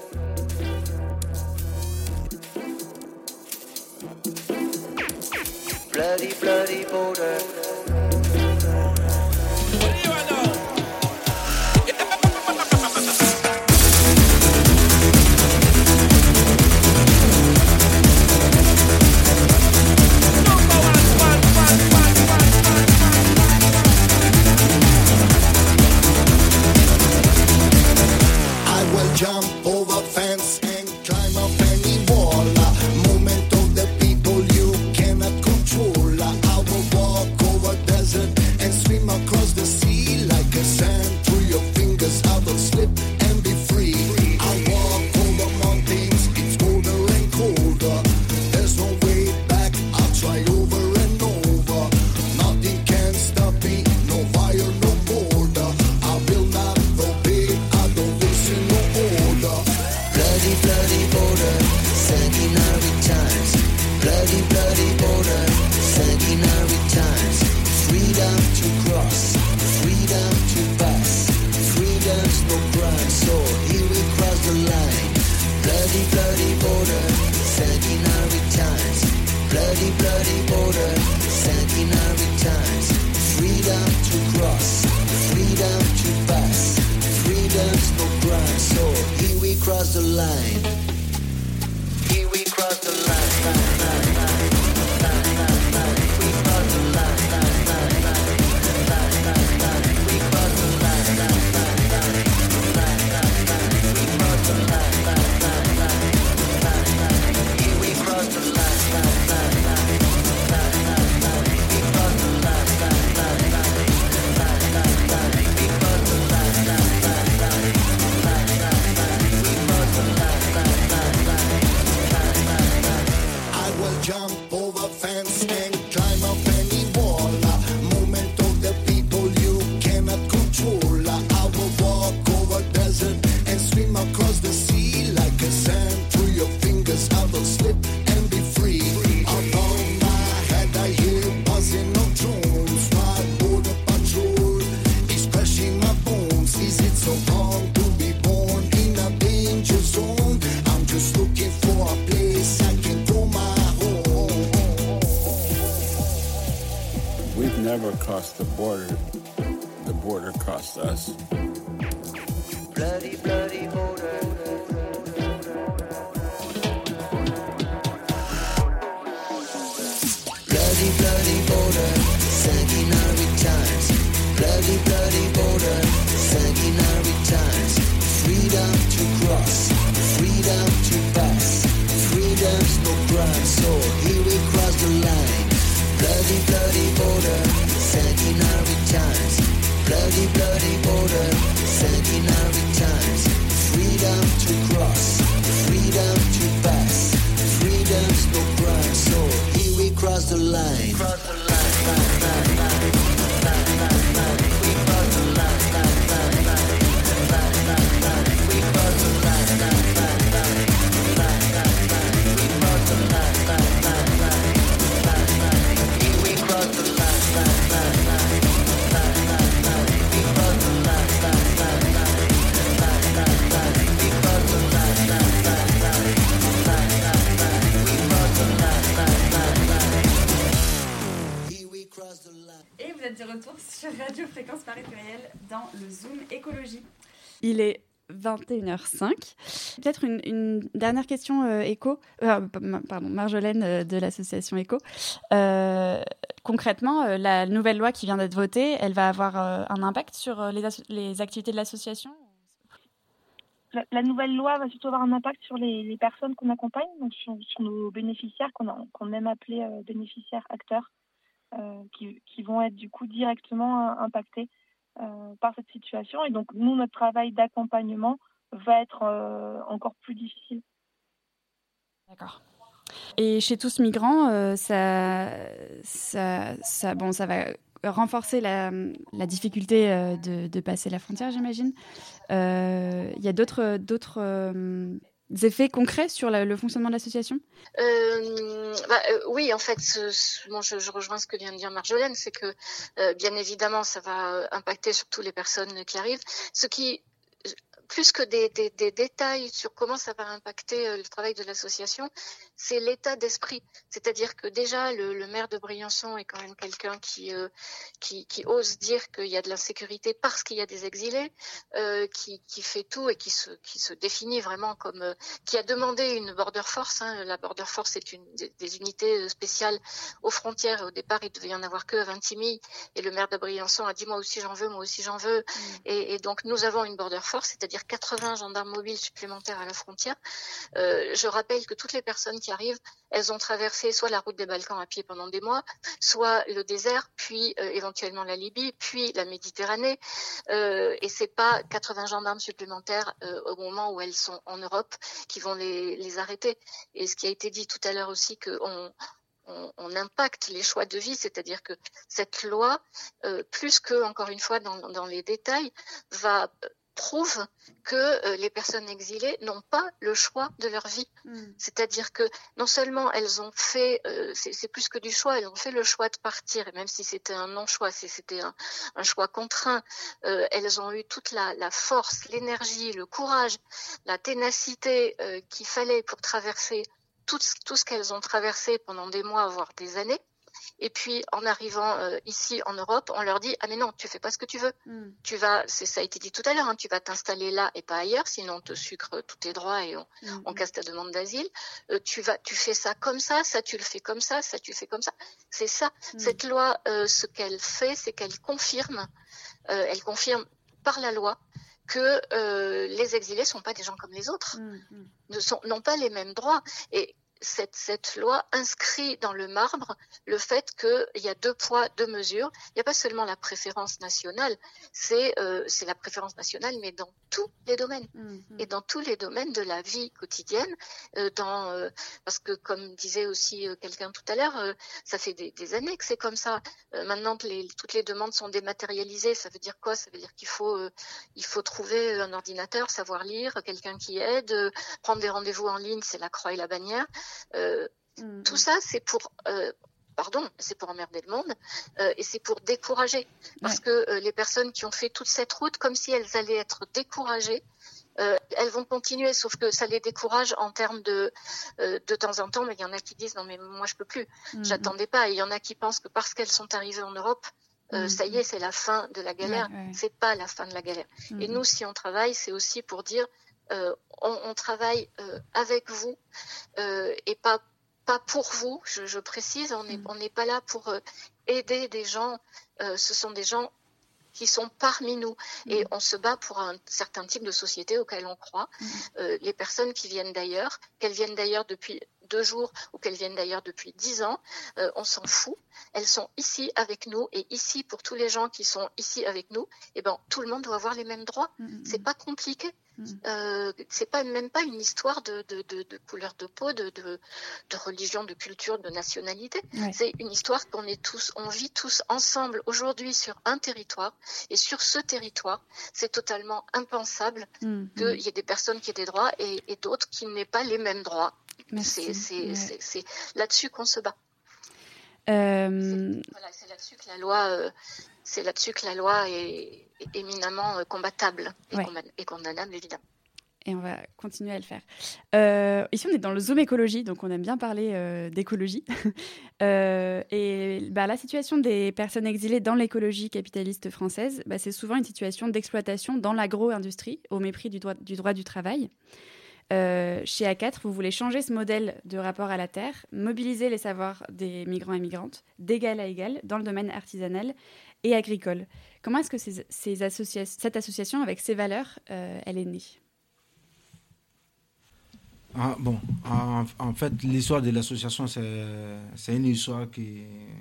Bloody, bloody border. What do you know? Jump over fence and climb up any wall. Movement of the people you cannot control. I will walk over desert and swim across the sea like a sand through your fingers. I will slip and be free. I walk over mountains, it's colder and colder. There's no way back, I'll try over and over. Nothing can stop me, no fire, no border. I will not obey, I don't listen, no order. Bloody, bloody border, sanguinary times. Bloody, bloody border, sanguinary times. Freedom to cross, freedom to pass. Freedom's no crime, so here we cross the line. Bloody, bloody border, sanguinary times. Bloody, bloody border, sanguinary times. Freedom to cross, freedom to pass. Freedom's no crime, so here we cross the line. Here we cross the line. We cross the line. We cross the line. We cross the line. Here we cross the line. We cross the I will jump over fence and climb up any wall. Movement of the people you cannot control. I will walk over desert and swim across the sea like a sand through your fingers. I will slip and be free. Above my head I hear buzzing of drones. My border patrol is crushing my bones. Is it so wrong to be born in a danger zone? I'm just looking for a place I can call my home. We've never crossed the border crossed us. Bloody, bloody border. Bloody, bloody border, sanguinary times. Bloody, bloody border, sanguinary times. Freedom to cross, freedom to pass. Freedom's no crime, so here we cross the line. Bloody, bloody border, sanguinary times. Bloody, bloody border, sanguinary times. Freedom to cross, freedom to pass. Freedom's no crime, so here we cross the line. Cross the line. We cross the line. We cross the line. We cross the line. Here we cross the line. We cross the Et vous êtes de retour sur Radio Fréquence Paris Pluriel dans le Zoom Écologie. Il est 21h05. Peut-être une dernière question Marjolaine de l'association ECHO. Concrètement, la nouvelle loi qui vient d'être votée, elle va avoir un impact sur les activités de l'association ? La nouvelle loi va surtout avoir un impact sur les personnes qu'on accompagne, donc sur nos bénéficiaires, qu'on aime appeler bénéficiaires acteurs, qui vont être du coup directement impactés par cette situation. Et donc, nous, notre travail d'accompagnement va être encore plus difficile. D'accord. Et chez Tous Migrants, ça va renforcer la difficulté de passer la frontière, j'imagine. Il y a d'autres effets concrets sur le fonctionnement de l'association ? Oui, en fait, je rejoins ce que vient de dire Marjolaine, c'est que bien évidemment, ça va impacter sur toutes les personnes qui arrivent. Ce qui, plus que des détails sur comment ça va impacter le travail de l'association, c'est l'état d'esprit. C'est-à-dire que déjà, le maire de Briançon est quand même quelqu'un qui ose dire qu'il y a de l'insécurité parce qu'il y a des exilés, qui fait tout et qui se définit vraiment comme qui a demandé une border force. La border force est une des unités spéciales aux frontières. Au départ, il devait y en avoir que à Vintimille, et le maire de Briançon a dit moi aussi j'en veux. Et donc nous avons une border force, c'est-à-dire 80 gendarmes mobiles supplémentaires à la frontière. Je rappelle que toutes les personnes qui arrivent, elles ont traversé soit la route des Balkans à pied pendant des mois, soit le désert, puis éventuellement la Libye, puis la Méditerranée. Et c'est pas 80 gendarmes supplémentaires au moment où elles sont en Europe qui vont les arrêter. Et ce qui a été dit tout à l'heure aussi, qu'on impacte les choix de vie, c'est-à-dire que cette loi, plus que, encore une fois, dans les détails, prouve que les personnes exilées n'ont pas le choix de leur vie. C'est-à-dire que non seulement elles ont fait, c'est plus que du choix, elles ont fait le choix de partir, et même si c'était un non-choix, si c'était un choix contraint, elles ont eu toute la force, l'énergie, le courage, la ténacité qu'il fallait pour traverser tout ce qu'elles ont traversé pendant des mois, voire des années. Et puis, en arrivant ici en Europe, on leur dit « Ah mais non, tu fais pas ce que tu veux. Tu vas, ça a été dit tout à l'heure, tu vas t'installer là et pas ailleurs, sinon on te sucre tous tes droits et on casse ta demande d'asile. Tu fais ça comme ça tu le fais comme ça tu fais comme ça. » C'est ça. Cette loi, ce qu'elle fait, c'est qu'elle confirme par la loi que les exilés sont pas des gens comme les autres, n'ont pas les mêmes droits. Et cette loi inscrit dans le marbre le fait qu'il y a 2 poids, 2 mesures. Il n'y a pas seulement la préférence nationale, c'est la préférence nationale, mais dans tous les domaines. Et dans tous les domaines de la vie quotidienne. Parce que, comme disait aussi quelqu'un tout à l'heure, ça fait des années que c'est comme ça. Maintenant que toutes les demandes sont dématérialisées, ça veut dire quoi ? Ça veut dire qu'il faut trouver un ordinateur, savoir lire, quelqu'un qui aide, prendre des rendez-vous en ligne, c'est la croix et la bannière. Tout ça, c'est pour emmerder le monde et c'est pour décourager. Parce que les personnes qui ont fait toute cette route, comme si elles allaient être découragées, elles vont continuer, sauf que ça les décourage en termes de temps en temps. Mais il y en a qui disent non mais moi je peux plus, j'attendais pas. Et il y en a qui pensent que parce qu'elles sont arrivées en Europe, ça y est, c'est la fin de la galère. C'est pas la fin de la galère. Et nous, si on travaille, c'est aussi pour dire on travaille avec vous et pas pour vous, je précise, on n'est pas là pour aider des gens, ce sont des gens qui sont parmi nous et on se bat pour un certain type de société auquel on croit. Les personnes qui viennent d'ailleurs, qu'elles viennent d'ailleurs depuis 2 jours ou qu'elles viennent d'ailleurs depuis 10 ans, on s'en fout. Elles sont ici avec nous et ici pour tous les gens qui sont ici avec nous, tout le monde doit avoir les mêmes droits. C'est pas compliqué. C'est même pas une histoire de couleur de peau, de religion, de culture, de nationalité. C'est une histoire qu'on vit tous ensemble aujourd'hui sur un territoire, et sur ce territoire, c'est totalement impensable qu'il y ait des personnes qui aient des droits et d'autres qui n'aient pas les mêmes droits. C'est là-dessus qu'on se bat. C'est là-dessus que la loi est éminemment combattable et condamnable, évidemment. Et on va continuer à le faire. Ici, on est dans le Zoom écologie, donc on aime bien parler d'écologie. La situation des personnes exilées dans l'écologie capitaliste française, c'est souvent une situation d'exploitation dans l'agro-industrie, au mépris du droit du travail. Chez A4, vous voulez changer ce modèle de rapport à la terre, mobiliser les savoirs des migrants et migrantes, d'égal à égal, dans le domaine artisanal et agricole. Comment est-ce que cette association, avec ces valeurs, elle est née ? En fait, l'histoire de l'association, c'est une histoire qui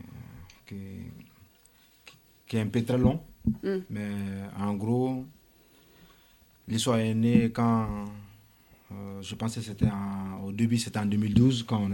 est un peu très longue. Mais en gros, l'histoire est née quand, je pense que au début, c'était en 2012, quand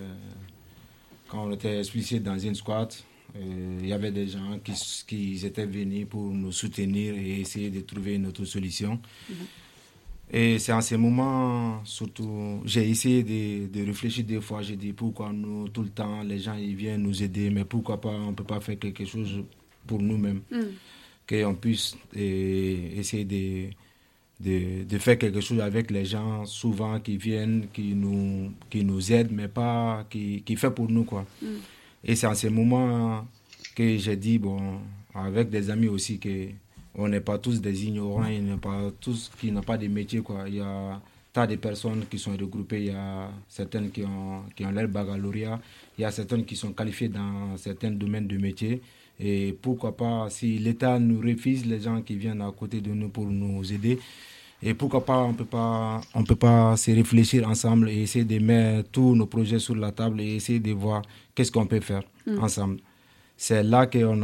on était expulsés dans une squat. Il y avait des gens qui étaient venus pour nous soutenir et essayer de trouver une autre solution. Et c'est en ces moments, surtout, j'ai essayé de réfléchir des fois. J'ai dit pourquoi nous, tout le temps, les gens ils viennent nous aider, mais pourquoi pas, on ne peut pas faire quelque chose pour nous-mêmes. Qu'on puisse essayer de faire quelque chose avec les gens, souvent qui viennent, qui nous aident, mais pas qui fait pour nous, quoi. Et c'est en ces moments que j'ai dit, avec des amis aussi, on n'est pas tous des ignorants, il n'y a pas tous qui n'ont pas de métier, quoi. Il y a tas de personnes qui sont regroupées, il y a certaines qui ont leur baccalauréat, il y a certaines qui sont qualifiées dans certains domaines de métier. Et pourquoi pas, si l'État nous refuse les gens qui viennent à côté de nous pour nous aider, et pourquoi pas, on peut pas se réfléchir ensemble et essayer de mettre tous nos projets sur la table et essayer de voir qu'est-ce qu'on peut faire ensemble. C'est là qu'on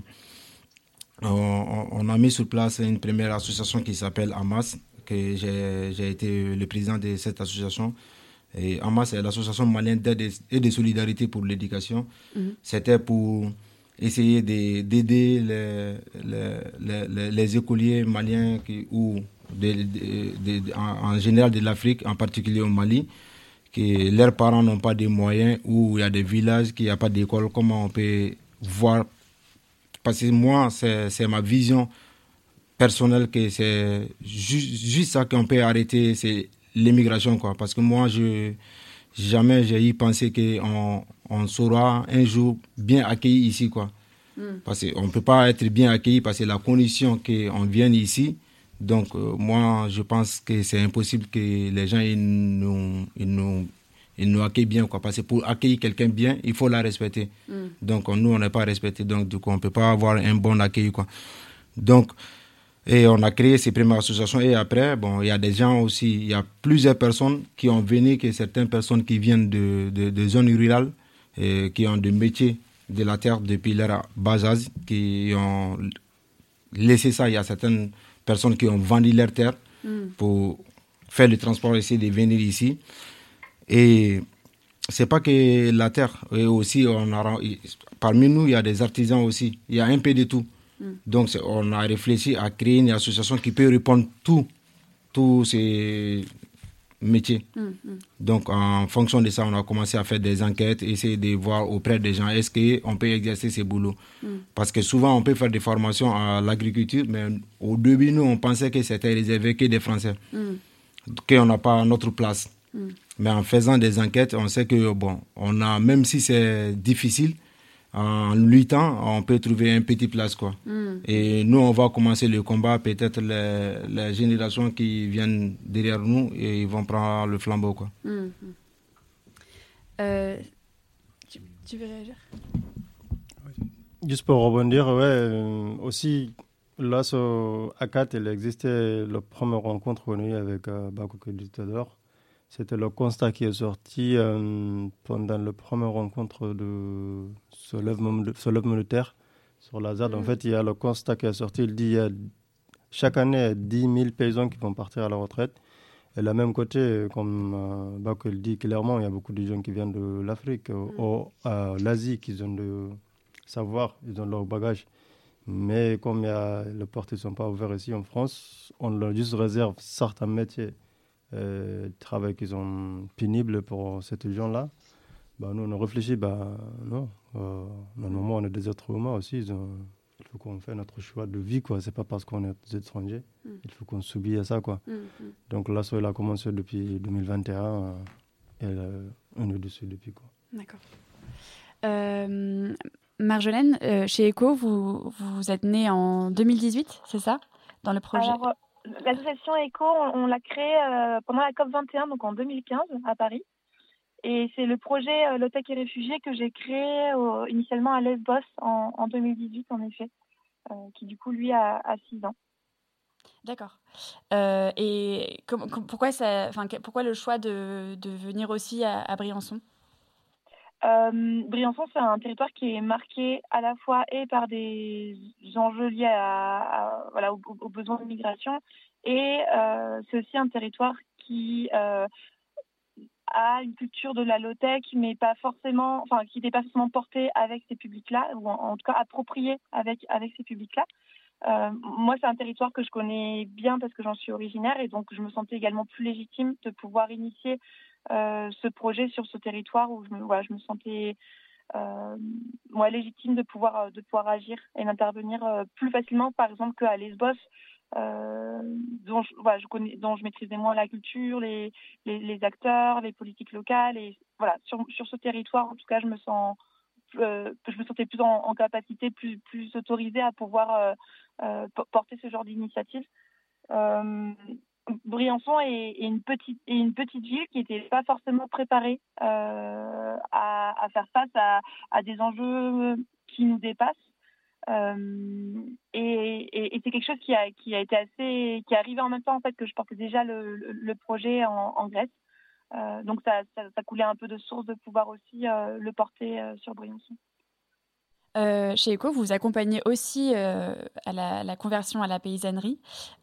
a mis sur place une première association qui s'appelle AMAS, que j'ai été le président de cette association. Et AMAS, c'est l'association malienne d'aide et de solidarité pour l'éducation. C'était pour essayer d'aider les écoliers maliens en général de l'Afrique, en particulier au Mali, que leurs parents n'ont pas de moyens, où il y a des villages qui n'ont pas d'école. Comment on peut voir? Parce que moi, c'est ma vision personnelle que c'est juste ça qu'on peut arrêter, c'est l'immigration, quoi. Parce que moi, jamais j'ai y pensé qu'on sera un jour bien accueilli ici, quoi. Parce qu'on ne peut pas être bien accueilli parce que la condition qu'on vienne ici. Donc, moi, je pense que c'est impossible que les gens ils nous accueillent bien, quoi. Parce que pour accueillir quelqu'un bien, il faut la respecter. Donc, nous, on n'est pas respecté. Donc, du coup, on ne peut pas avoir un bon accueil, quoi. Donc, et on a créé ces premières associations. Et après, il y a des gens aussi, il y a plusieurs personnes qui ont venu, certaines personnes qui viennent de zones rurales, et qui ont des métiers de la terre depuis leur bas âge, qui ont laissé ça. Il y a certaines personnes qui ont vendu leur terre pour faire le transport, essayer de venir ici. Et c'est pas que la terre, et aussi parmi nous, il y a des artisans aussi. Il y a un peu de tout. Donc, on a réfléchi à créer une association qui peut répondre tous ces métiers. Donc, en fonction de ça, on a commencé à faire des enquêtes, essayer de voir auprès des gens, est-ce qu'on peut exercer ces boulots. Parce que souvent, on peut faire des formations à l'agriculture, mais au début, nous, on pensait que c'était réservé que des Français, qu'on n'a pas notre place. Mais en faisant des enquêtes, on sait que, on a, même si c'est difficile, en luttant, on peut trouver une petite place, quoi. Et nous, on va commencer le combat. Peut-être les générations qui viennent derrière nous, et ils vont prendre le flambeau, quoi. Tu veux réagir? Juste pour rebondir, aussi, là, sur A4, il existait la première rencontre qu'on a eue avec Bakoko Dictador. C'était le constat qui est sorti pendant la première rencontre de soulèvement de terre sur la ZAD. En fait, il y a le constat qui est sorti. Il dit qu'il y a chaque année 10 000 paysans qui vont partir à la retraite. Et de la même côté, comme Bakoko le dit clairement, il y a beaucoup de gens qui viennent de l'Afrique, l'Asie, qui ont de savoir, ils ont leur bagage. Mais comme les portes ne sont pas ouvertes ici en France, on leur juste réserve certains métiers. Travail qui sont pénibles pour ces gens-là, nous on a réfléchi, non, normalement on a des êtres humains aussi, il faut qu'on fasse notre choix de vie, quoi. C'est pas parce qu'on est des étrangers, il faut qu'on s'oublie à ça, quoi. Donc l'asso, elle a commencé depuis 2021 et on est dessus depuis, quoi. D'accord. Marjolaine, chez ECHO, vous êtes née en 2018, c'est ça, dans le projet? Alors, l'association ECHO, on l'a créée pendant la COP21, donc en 2015, à Paris. Et c'est le projet Low-Tech et Réfugiés que j'ai créé initialement à Lesbos en 2018, en effet, qui du coup, lui, a 6 ans. D'accord. Et pourquoi le choix de venir aussi à Briançon? Briançon, c'est un territoire qui est marqué à la fois et par des enjeux liés aux besoins de migration, et c'est aussi un territoire qui a une culture de la low-tech, mais qui n'est pas forcément portée avec ces publics-là, ou en tout cas appropriée avec ces publics-là. Moi, c'est un territoire que je connais bien parce que j'en suis originaire, et donc je me sentais également plus légitime de pouvoir initier ce projet sur ce territoire où je me sentais légitime de pouvoir agir et d'intervenir plus facilement, par exemple, qu'à Lesbos, dont je maîtrisais moins la culture, les acteurs, les politiques locales, et voilà, sur ce territoire, en tout cas, je me sentais plus en capacité, plus autorisée à pouvoir porter ce genre d'initiative. Briançon est une petite ville qui n'était pas forcément préparée à faire face à des enjeux qui nous dépassent. Et c'est quelque chose qui est arrivé en même temps, en fait, que je portais déjà le projet en Grèce. Donc ça coulait un peu de source de pouvoir aussi le porter sur Briançon. Chez ECHO, vous accompagnez aussi à la conversion à la paysannerie.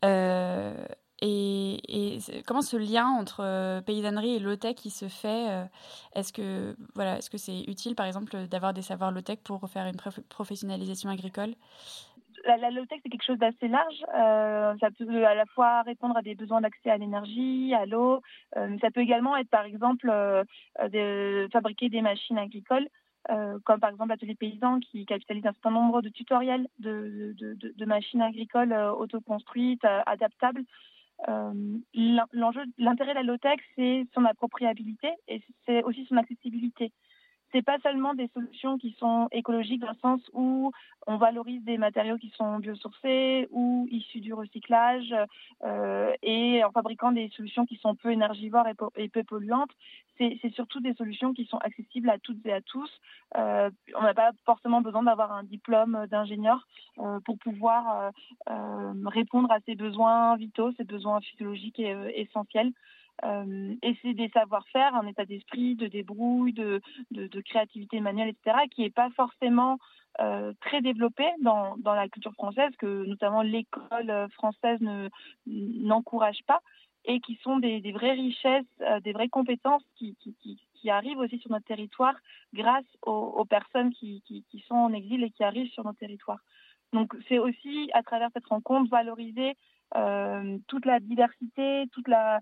Et comment ce lien entre paysannerie et low-tech qui se fait? Est-ce que c'est utile, par exemple, d'avoir des savoirs low-tech pour faire une professionnalisation agricole? La low-tech, c'est quelque chose d'assez large. Ça peut à la fois répondre à des besoins d'accès à l'énergie, à l'eau. Mais ça peut également être, par exemple, de fabriquer des machines agricoles, comme par exemple l'atelier paysan qui capitalise un certain nombre de tutoriels de machines agricoles autoconstruites, adaptables. L'intérêt de la low-tech, c'est son appropriabilité et c'est aussi son accessibilité. C'est pas seulement des solutions qui sont écologiques dans le sens où on valorise des matériaux qui sont biosourcés ou issus du recyclage, et en fabriquant des solutions qui sont peu énergivores et peu polluantes. C'est surtout des solutions qui sont accessibles à toutes et à tous. On n'a pas forcément besoin d'avoir un diplôme d'ingénieur pour pouvoir répondre à ces besoins vitaux, ces besoins physiologiques et essentiels. Et c'est des savoir-faire, un état d'esprit, de débrouille, de créativité manuelle, etc., qui n'est pas forcément très développé dans la culture française, que notamment l'école française n'encourage pas, et qui sont des vraies richesses, des vraies compétences qui arrivent aussi sur notre territoire grâce aux personnes qui sont en exil et qui arrivent sur notre territoire. Donc c'est aussi, à travers cette rencontre, valoriser toute la diversité, toute la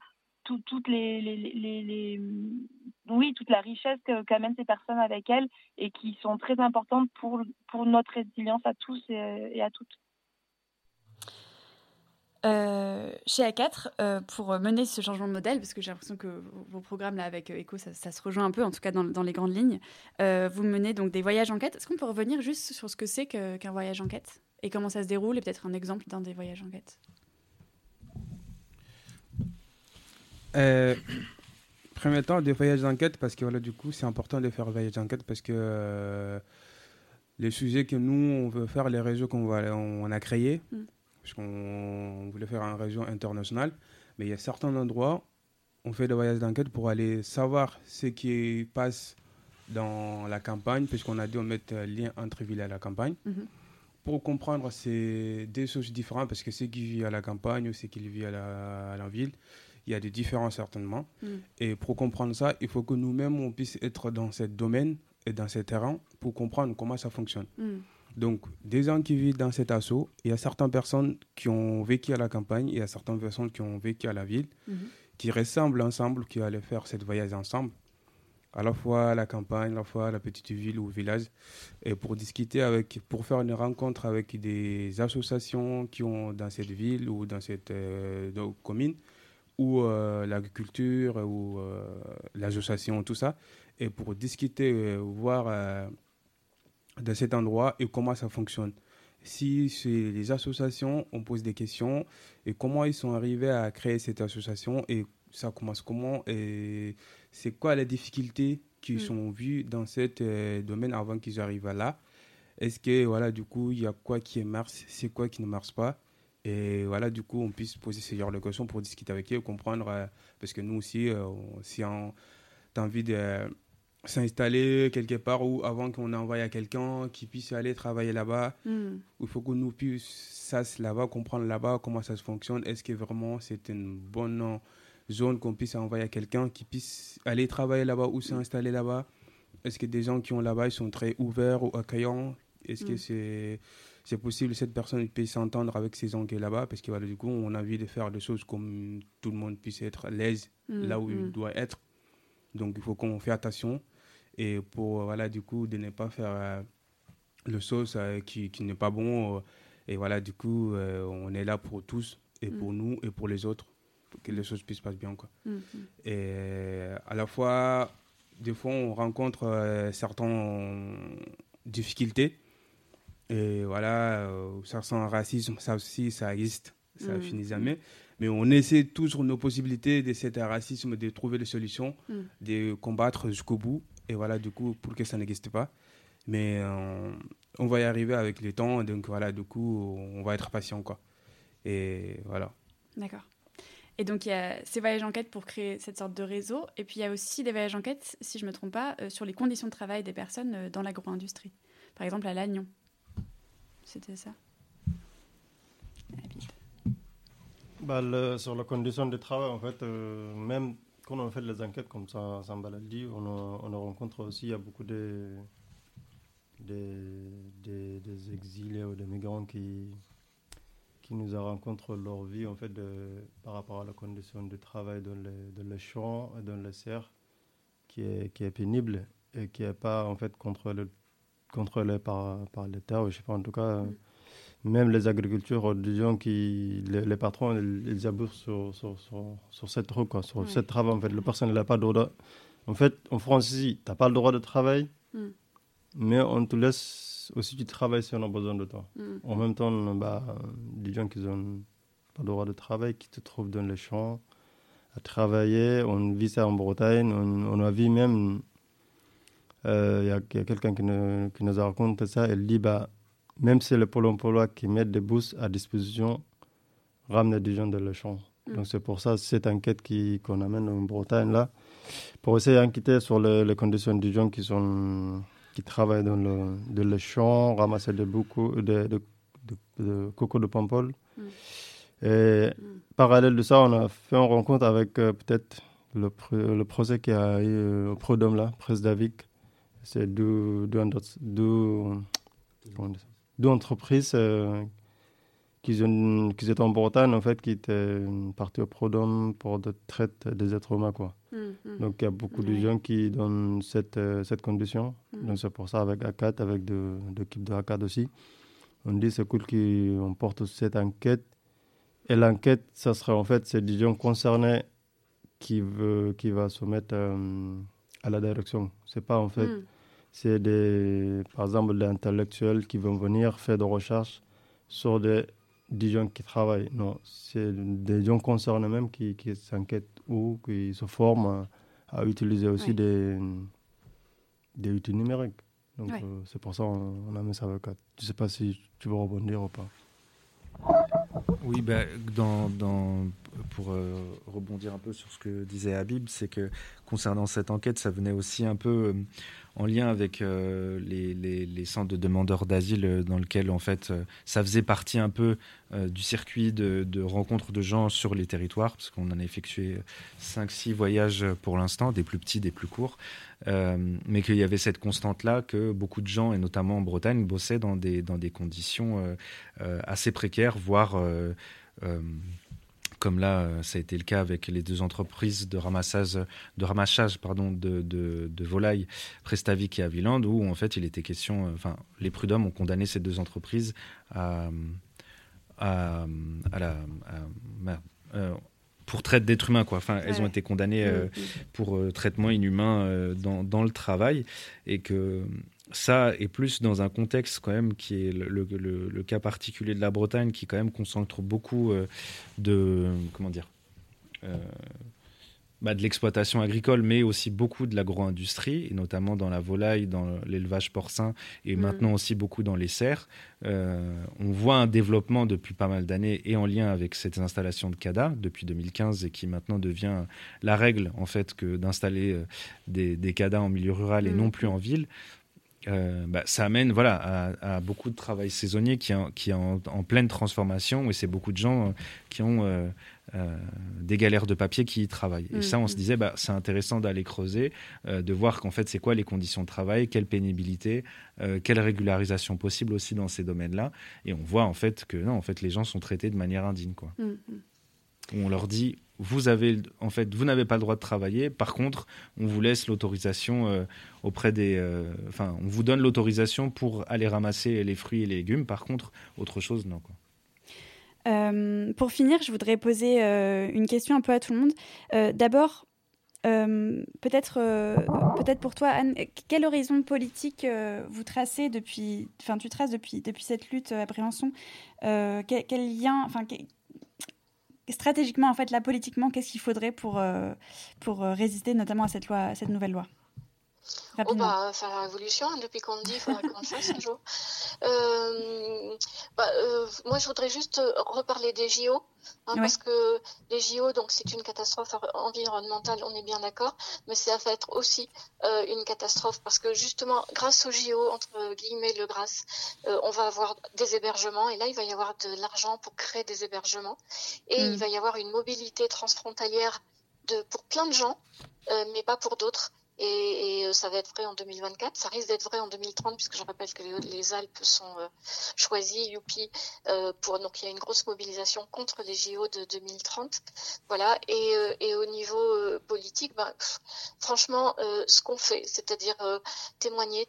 richesse qu'amènent ces personnes avec elles et qui sont très importantes pour notre résilience à tous et à toutes. Chez A4, pour mener ce changement de modèle, parce que j'ai l'impression que vos programmes là avec ECHO, ça se rejoint un peu, en tout cas dans les grandes lignes, vous menez donc des voyages enquête. Est-ce qu'on peut revenir juste sur ce que c'est qu'un voyage enquête et comment ça se déroule, et peut-être un exemple d'un des voyages enquête? Premier temps, des voyages d'enquête, parce que voilà, du coup, c'est important de faire un voyage d'enquête parce que les sujets que nous, on veut faire, les réseaux on a créés, parce qu'on voulait faire un réseau international, mais il y a certains endroits, on fait des voyages d'enquête pour aller savoir ce qui passe dans la campagne, puisqu'on a dit on met un lien entre ville et la campagne. Pour comprendre, c'est des choses différentes, parce que ceux qui vivent à la campagne ou ceux qui vivent à la ville, il y a des différences certainement. Et pour comprendre ça, il faut que nous-mêmes, on puisse être dans ce domaine et dans ce terrain pour comprendre comment ça fonctionne. Donc, des gens qui vivent dans cet assaut, il y a certaines personnes qui ont vécu à la campagne, il y a certaines personnes qui ont vécu à la ville, qui ressemblent ensemble, qui allaient faire ce voyage ensemble. à la fois la campagne, à la fois la petite ville ou village, et pour pour faire une rencontre avec des associations qui ont dans cette ville ou dans cette commune, ou l'agriculture, ou l'association, tout ça, et pour discuter, voir dans cet endroit et comment ça fonctionne. Si c'est les associations, on pose des questions et comment ils sont arrivés à créer cette association et ça commence comment et c'est quoi les difficultés qu'ils ont vues dans cet domaine avant qu'ils arrivent à là. Est-ce que voilà, du coup, il y a quoi qui marche, c'est quoi qui ne marche pas et voilà, du coup, on puisse poser ce genre de questions pour discuter avec eux, comprendre parce que nous aussi, si on a envie de s'installer quelque part ou avant qu'on envoie à quelqu'un qui puisse aller travailler là-bas. Il faut que nous puissions là-bas, comprendre là-bas comment ça se fonctionne. Est-ce que vraiment c'est une bonne zone qu'on puisse envoyer à quelqu'un qui puisse aller travailler là-bas ou s'installer là-bas? Est-ce que des gens qui ont là-bas ils sont très ouverts ou accueillants? Est-ce que c'est possible que cette personne puisse s'entendre avec ces gens qui sont là-bas? Parce que voilà, du coup, on a envie de faire des choses comme tout le monde puisse être à l'aise là où il doit être. Donc, il faut qu'on fasse attention. Et pour, voilà, du coup, de ne pas faire le sauce qui n'est pas bon. Et voilà, du coup, on est là pour tous, et pour nous, et pour les autres, pour que les choses puissent passer bien, quoi. Et à la fois, des fois, on rencontre certaines difficultés. Et voilà, certains racisme, ça aussi, ça existe. Ça ne finit jamais. Mais on essaie toujours nos possibilités de cet racisme, de trouver des solutions, de combattre jusqu'au bout. Et voilà, du coup, pour que ça n'existe pas. Mais on va y arriver avec le temps. Donc voilà, du coup, on va être patient, quoi. Et voilà. D'accord. Et donc, il y a ces voyages enquête pour créer cette sorte de réseau. Et puis, il y a aussi des voyages enquête, si je ne me trompe pas, sur les conditions de travail des personnes dans l'agro-industrie. Par exemple, à Lannion. C'était ça. Sur la condition de travail, en fait, même quand on fait les enquêtes comme ça, Sambal a dit, on rencontre aussi, il y a beaucoup des exilés ou des migrants qui nous rencontrent leur vie, en fait, par rapport à la condition de travail dans les champs et dans les serres, qui est pénible et qui n'est pas, en fait, contrôlé par l'État, ou je sais pas, en tout cas... Même les agriculteurs, disons les patrons, ils abusent sur cette drogue, quoi, sur cette travail. En fait, le personne n'a pas le droit. En fait, en France, ici, tu n'as pas le droit de travailler, mais on te laisse aussi tu travailles si on a besoin de toi. En même temps, des gens qui n'ont pas le droit de travail, qui se trouvent dans les champs à travailler. On vit ça en Bretagne. On a vu même, il y a quelqu'un qui nous a raconté ça. Elle dit, même si le Pôle emploi qui met des bourses à disposition, ramener des gens dans le champ. Donc c'est pour ça cette enquête qu'on amène en Bretagne là, pour essayer d'enquêter sur les conditions des gens qui travaillent dans le champ, ramasser des boucaux de coco de Pampol. Et parallèle de ça, on a fait une rencontre avec peut-être le projet qui a eu au Prodome là, Presse Davic. C'est deux entreprises qui étaient en Bretagne, en fait, qui étaient parties au Prodome pour de traite des êtres humains, quoi. Donc, il y a beaucoup de gens qui donnent cette condition. Donc, c'est pour ça, avec ACAT, avec l'équipe de ACAT aussi, on dit c'est cool qu'on porte cette enquête. Et l'enquête, ça sera, en fait, c'est des gens concernés qui va se mettre à la direction. C'est pas, en fait... C'est par exemple des intellectuels qui vont venir faire des recherches sur des gens qui travaillent. Non, c'est des gens concernés même qui s'enquêtent ou qui se forment à utiliser aussi des outils numériques. Donc c'est pour ça qu'on a mis ça avec. Je ne sais pas si tu veux rebondir ou pas. Oui, pour rebondir un peu sur ce que disait Habib, c'est que concernant cette enquête, ça venait aussi un peu en lien avec les centres de demandeurs d'asile dans lequel en fait ça faisait partie un peu du circuit de rencontres de gens sur les territoires, parce qu'on en a effectué 5-6 voyages pour l'instant, des plus petits, des plus courts, mais qu'il y avait cette constante-là que beaucoup de gens, et notamment en Bretagne, bossaient dans des conditions assez précaires, voire comme là, ça a été le cas avec les 2 entreprises de ramassage de volailles, Prestavik et Haviland, où en fait il était question, les prud'hommes ont condamné ces 2 entreprises pour traite d'êtres humains, quoi. Elles ont été condamnées pour traitement inhumain dans le travail, et que ça est plus dans un contexte quand même qui est le cas particulier de la Bretagne, qui quand même concentre beaucoup de l'exploitation agricole, mais aussi beaucoup de l'agro-industrie, et notamment dans la volaille, dans l'élevage porcin, et maintenant aussi beaucoup dans les cerfs. On voit un développement depuis pas mal d'années, et en lien avec cette installation de CADA depuis 2015, et qui maintenant devient la règle, en fait, que d'installer des CADA en milieu rural et non plus en ville. Ça amène à beaucoup de travail saisonnier qui est en pleine transformation, et c'est beaucoup de gens qui ont des galères de papier qui y travaillent. Et ça, on se disait, c'est intéressant d'aller creuser, de voir qu'en fait, c'est quoi les conditions de travail, quelle pénibilité, quelle régularisation possible aussi dans ces domaines-là. Et on voit en fait que non, en fait, les gens sont traités de manière indigne, quoi. Où on leur dit, vous n'avez pas le droit de travailler. Par contre, on vous laisse l'autorisation auprès des... on vous donne l'autorisation pour aller ramasser les fruits et les légumes. Par contre, autre chose, non, quoi. Pour finir, je voudrais poser une question un peu à tout le monde. D'abord, peut-être pour toi, Anne, quel horizon politique vous tracez tu traces depuis cette lutte à Briançon, quel lien... stratégiquement, en fait, là, politiquement, qu'est-ce qu'il faudrait pour résister notamment à cette nouvelle loi? Faire la révolution, depuis qu'on le dit, il faudrait qu'on le fasse un jour. Moi, je voudrais juste reparler des JO, parce que les JO, donc, c'est une catastrophe environnementale, on est bien d'accord, mais ça va être aussi une catastrophe, parce que justement, grâce aux JO, entre guillemets, le grâce, on va avoir des hébergements, et là, il va y avoir de l'argent pour créer des hébergements, et il va y avoir une mobilité transfrontalière pour plein de gens, mais pas pour d'autres. Et ça va être vrai en 2024, ça risque d'être vrai en 2030, puisque je rappelle que les Alpes sont choisies, youpi, donc il y a une grosse mobilisation contre les JO de 2030, voilà. Et au niveau politique, franchement, ce qu'on fait, c'est-à-dire témoigner,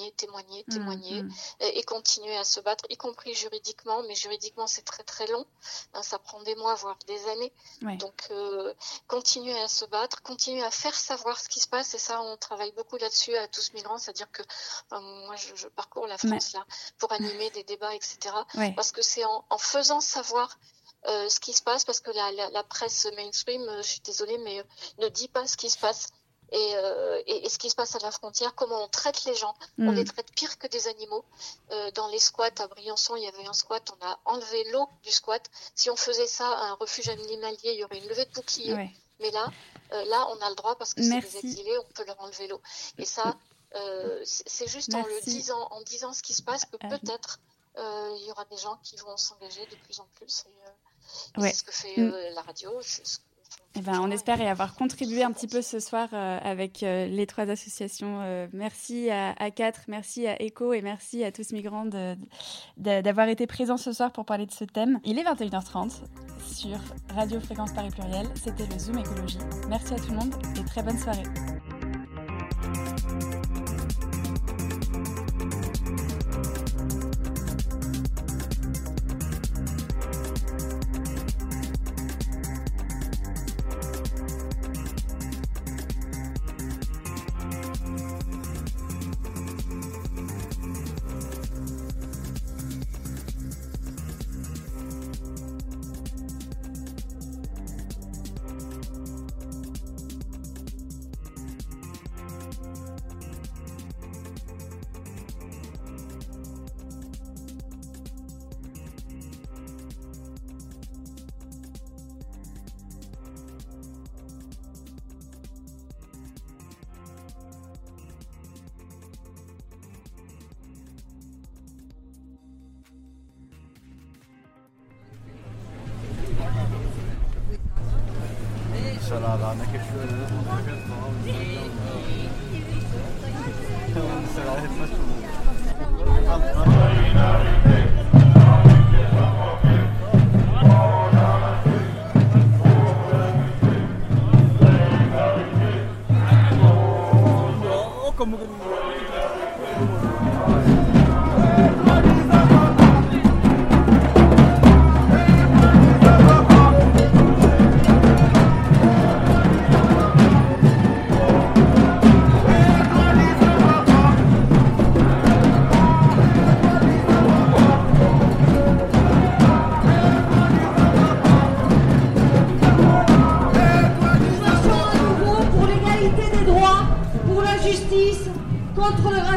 et continuer à se battre, y compris juridiquement, mais juridiquement c'est très très long, ça prend des mois, voire des années, donc continuer à se battre, continuer à faire savoir ce qui se passe, et ça on travaille beaucoup là-dessus à Tous Migrants, c'est-à-dire que moi je parcours la France là pour animer des débats, etc. Parce que c'est en faisant savoir ce qui se passe, parce que la presse mainstream, je suis désolée, mais ne dit pas ce qui se passe. Et ce qui se passe à la frontière, comment on traite les gens. On les traite pire que des animaux. Dans les squats à Briançon, il y avait un squat, on a enlevé l'eau du squat. Si on faisait ça à un refuge animalier, il y aurait une levée de bouclier. Mais là, on a le droit, parce que c'est des exilés, on peut leur enlever l'eau. Et ça, c'est juste en disant ce qui se passe que peut-être il y aura des gens qui vont s'engager de plus en plus. Et c'est ce que fait la radio, c'est ce on espère y avoir contribué un petit peu ce soir avec les 3 associations. Merci à A4, merci à ECHO et merci à Tous Migrants d'avoir été présents ce soir pour parler de ce thème. Il est 21h30 sur Radio Fréquence Paris Pluriel. C'était le Zoom Écologie. Merci à tout le monde et très bonne soirée.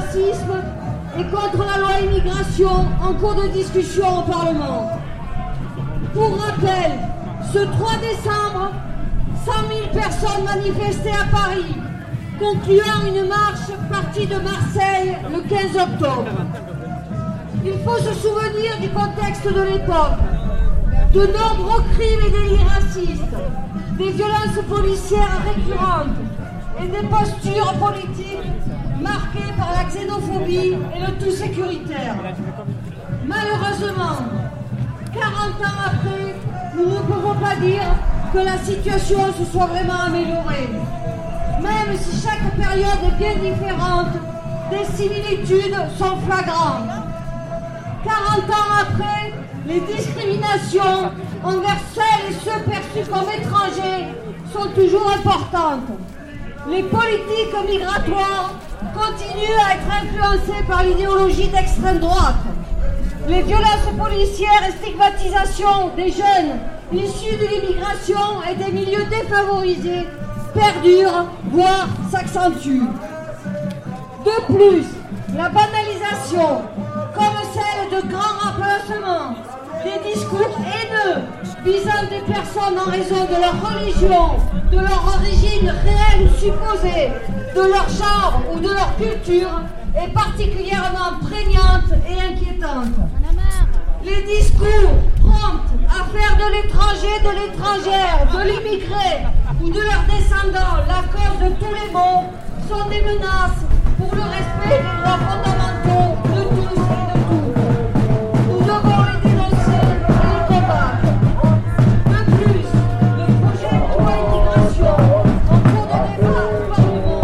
racisme et contre la loi immigration en cours de discussion au Parlement. Pour rappel, ce 3 décembre, 100 000 personnes manifestaient à Paris, concluant une marche partie de Marseille le 15 octobre. Il faut se souvenir du contexte de l'époque. De nombreux crimes et délits racistes, des violences policières récurrentes et des postures politiques marquées par la xénophobie et le tout sécuritaire. Malheureusement, 40 ans après, nous ne pouvons pas dire que la situation se soit vraiment améliorée. Même si chaque période est bien différente, des similitudes sont flagrantes. 40 ans après, les discriminations envers celles et ceux perçus comme étrangers sont toujours importantes. Les politiques migratoires continuent à être influencées par l'idéologie d'extrême droite. Les violences policières et stigmatisation des jeunes issus de l'immigration et des milieux défavorisés perdurent, voire s'accentuent. De plus, la banalisation, comme celle de grands remplacements, des discours haineux visant des personnes en raison de leur religion, de leur origine réelle ou supposée, de leur genre ou de leur culture, est particulièrement prégnante et inquiétante. Les discours prompts à faire de l'étranger, de l'étrangère, de l'immigré ou de leurs descendants la cause de tous les maux sont des menaces pour le respect des droits fondamentaux de tous et de toutes. Nous devons les dénoncer et les combattre. De plus, le projet de loi immigration en cours de débat au Parlement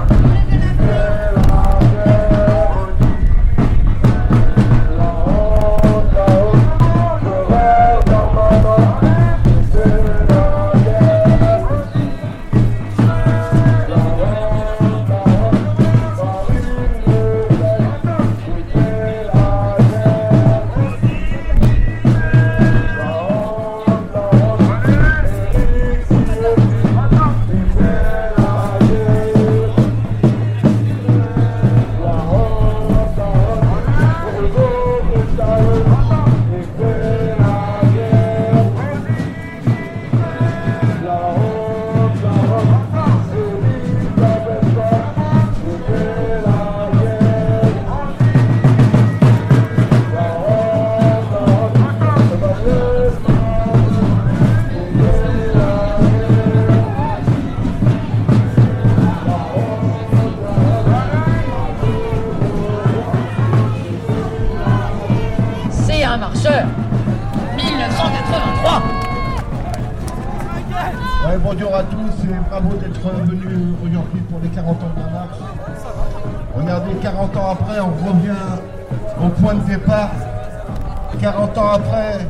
Bonjour à tous et bravo d'être venus aujourd'hui pour les 40 ans de la marche. Regardez, 40 ans après, on revient au point de départ. 40 ans après,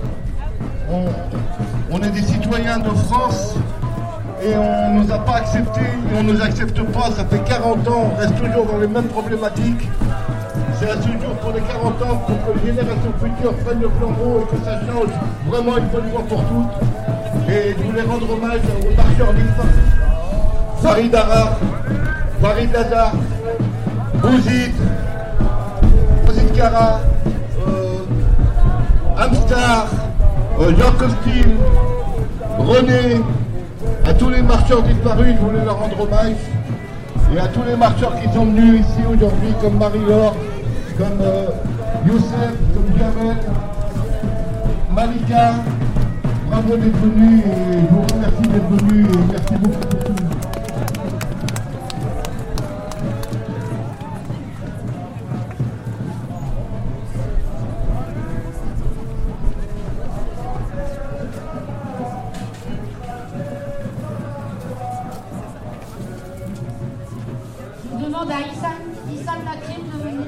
on est des citoyens de France et on ne nous a pas acceptés et on ne nous accepte pas. Ça fait 40 ans, on reste toujours dans les mêmes problématiques. C'est à ce jour pour les 40 ans pour que les générations futures prennent le flambeau et que ça change vraiment une bonne fois pour toutes. Et je voulais rendre hommage aux marcheurs d'Ilfa, Farid Arar, Farid Lazar, Bouzid Kara, Amstar, Jean Costil, René, à tous les marcheurs disparus, je voulais leur rendre hommage. Et à tous les marcheurs qui sont venus ici aujourd'hui, comme Marie-Laure, comme Youssef, comme Jamel, Malika. Bravo d'être venu et je vous remercie d'être venu et merci beaucoup pour tout. Je demande à Issam Nakrim de venir.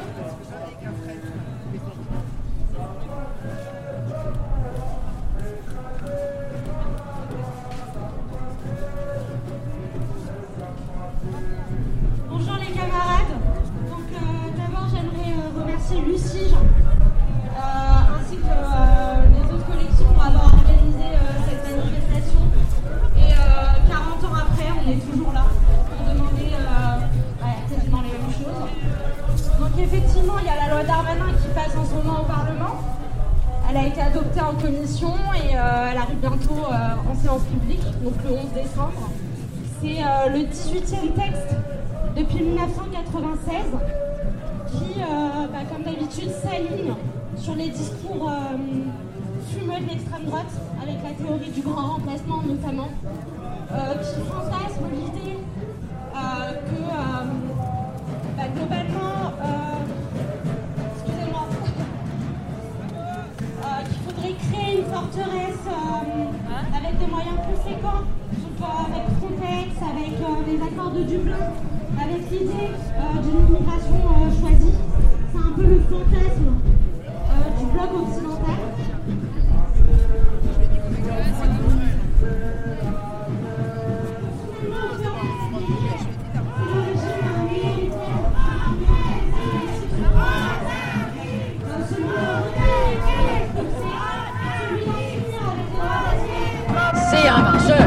exposition et elle arrive bientôt en séance publique, donc le 11 décembre. C'est le 18e texte depuis 1996 qui, comme d'habitude, s'aligne sur les discours fumeux de l'extrême droite, avec la théorie du grand remplacement notamment, qui fantasme l'idée que globalement, excusez-moi, qu'il faudrait créer une forteresse avec des moyens conséquents, donc avec Frontex, avec les accords de Dublin, avec l'idée d'une immigration choisie. C'est un peu le fantasme du bloc occidental. C'est un marcheur.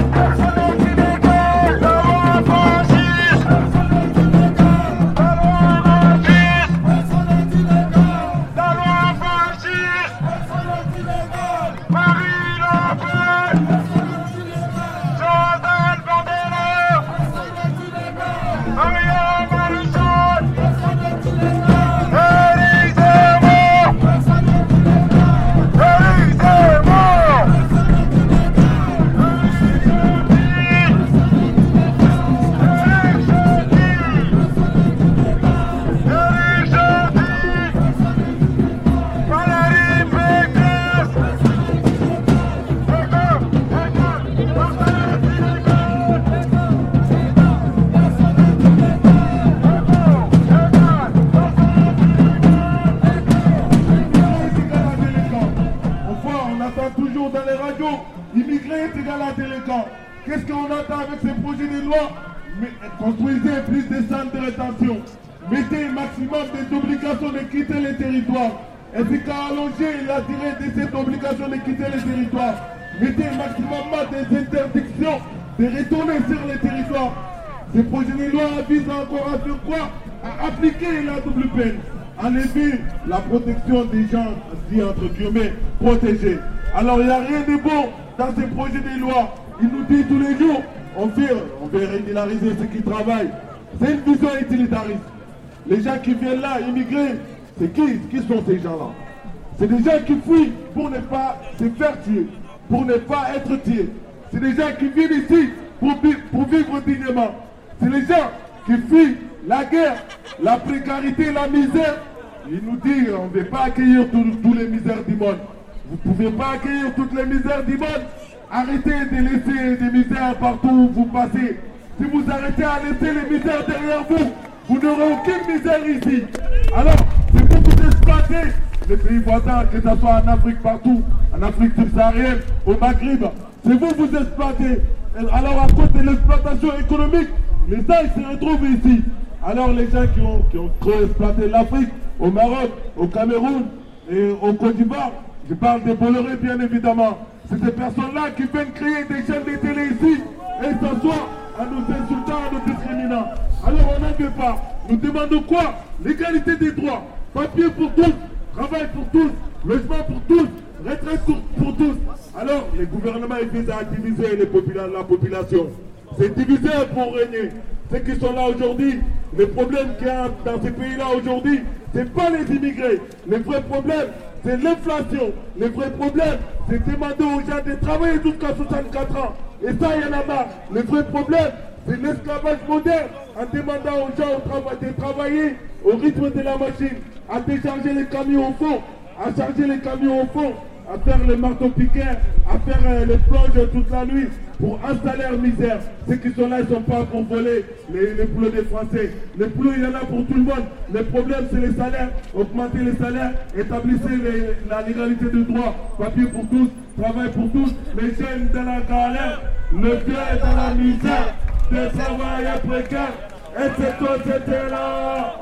Qu'est-ce qu'on attend avec ces projets de loi? Construisez plus de centres de rétention. Mettez un maximum des obligations de quitter les territoires. Et puis qu'à allonger la durée de cette obligation de quitter les territoires. Mettez un maximum des interdictions de retourner sur les territoires. Ces projets de loi visent encore à faire quoi? À appliquer la double peine. Enlever la protection des gens, dit entre guillemets, protégés. Alors il n'y a rien de bon dans ces projets de loi. Il nous dit tous les jours, on veut régulariser ceux qui travaillent. C'est une vision utilitariste. Les gens qui viennent là, immigrer, c'est qui sont ces gens-là? C'est des gens qui fuient pour ne pas se faire tuer, pour ne pas être tués. C'est des gens qui viennent ici pour vivre dignement. C'est les gens qui fuient la guerre, la précarité, la misère. Il nous dit, on ne veut pas accueillir tous les misères du monde. Vous ne pouvez pas accueillir toutes les misères du monde. Arrêtez de laisser des misères partout où vous passez. Si vous arrêtez à laisser les misères derrière vous, vous n'aurez aucune misère ici. Alors, c'est pour vous exploiter les pays voisins, que ce soit en Afrique partout, en Afrique subsaharienne, au Maghreb. C'est vous exploitez. Alors, à cause de l'exploitation économique, les gens se retrouvent ici. Alors, les gens qui ont trop exploité l'Afrique, au Maroc, au Cameroun et au Côte d'Ivoire, je parle des Bolloré bien évidemment. C'est ces personnes-là qui viennent créer des chaînes de télé ici et s'assoient à nous insultant, à nous discriminant. Alors on n'en veut pas. Nous demandons quoi? L'égalité des droits. Papier pour tous, travail pour tous, logement pour tous, retraite pour tous. Alors les gouvernements ils visent à diviser la population. C'est diviser pour régner. Ceux qui sont là aujourd'hui, les problèmes qu'il y a dans ces pays-là aujourd'hui, ce n'est pas les immigrés. Les vrais problèmes, c'est l'inflation. Les vrais problèmes, c'est demander aux gens de travailler jusqu'à 64 ans. Et ça, il y en a marre. Les vrais problèmes, c'est l'esclavage moderne, en demandant aux gens de travailler au rythme de la machine, à décharger les camions au fond, à charger les camions au fond, à faire les marteaux-piqueurs, à faire les plonges toute la nuit pour un salaire misère. Ceux qui sont là, ils ne sont pas pour voler les boulots des Français. Les boulots, il y en a pour tout le monde. Le problème, c'est les salaires. Augmenter les salaires, établissez la légalité de droit. Papier pour tous, travail pour tous. Les jeunes dans la galère, le vieux dans la misère, des travailleurs précaires. Et c'est toi, c'était là.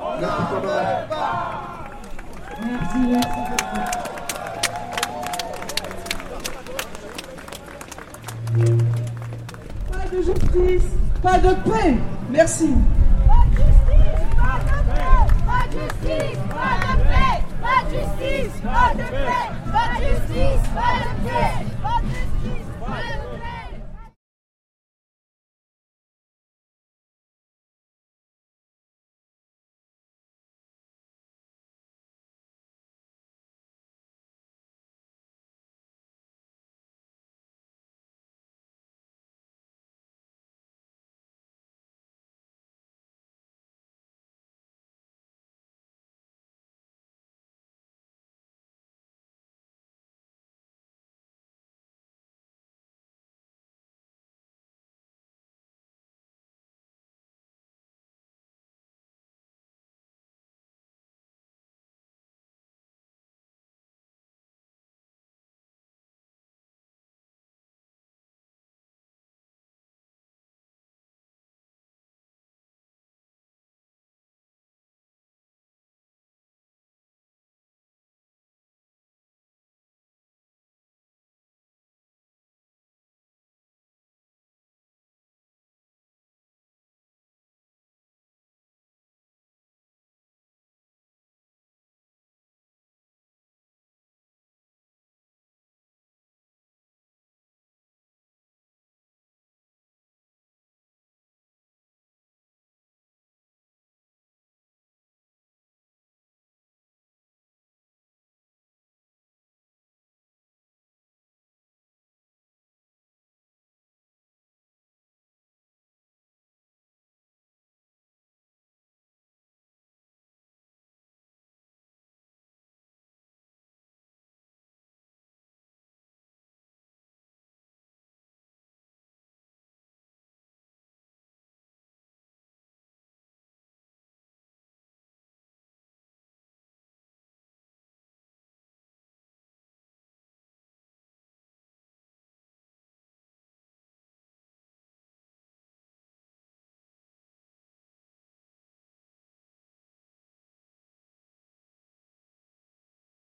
Merci. Pas de justice, pas de paix. Merci. Pas de justice, pas de paix. Pas de justice, pas de paix. Pas de justice, pas de paix.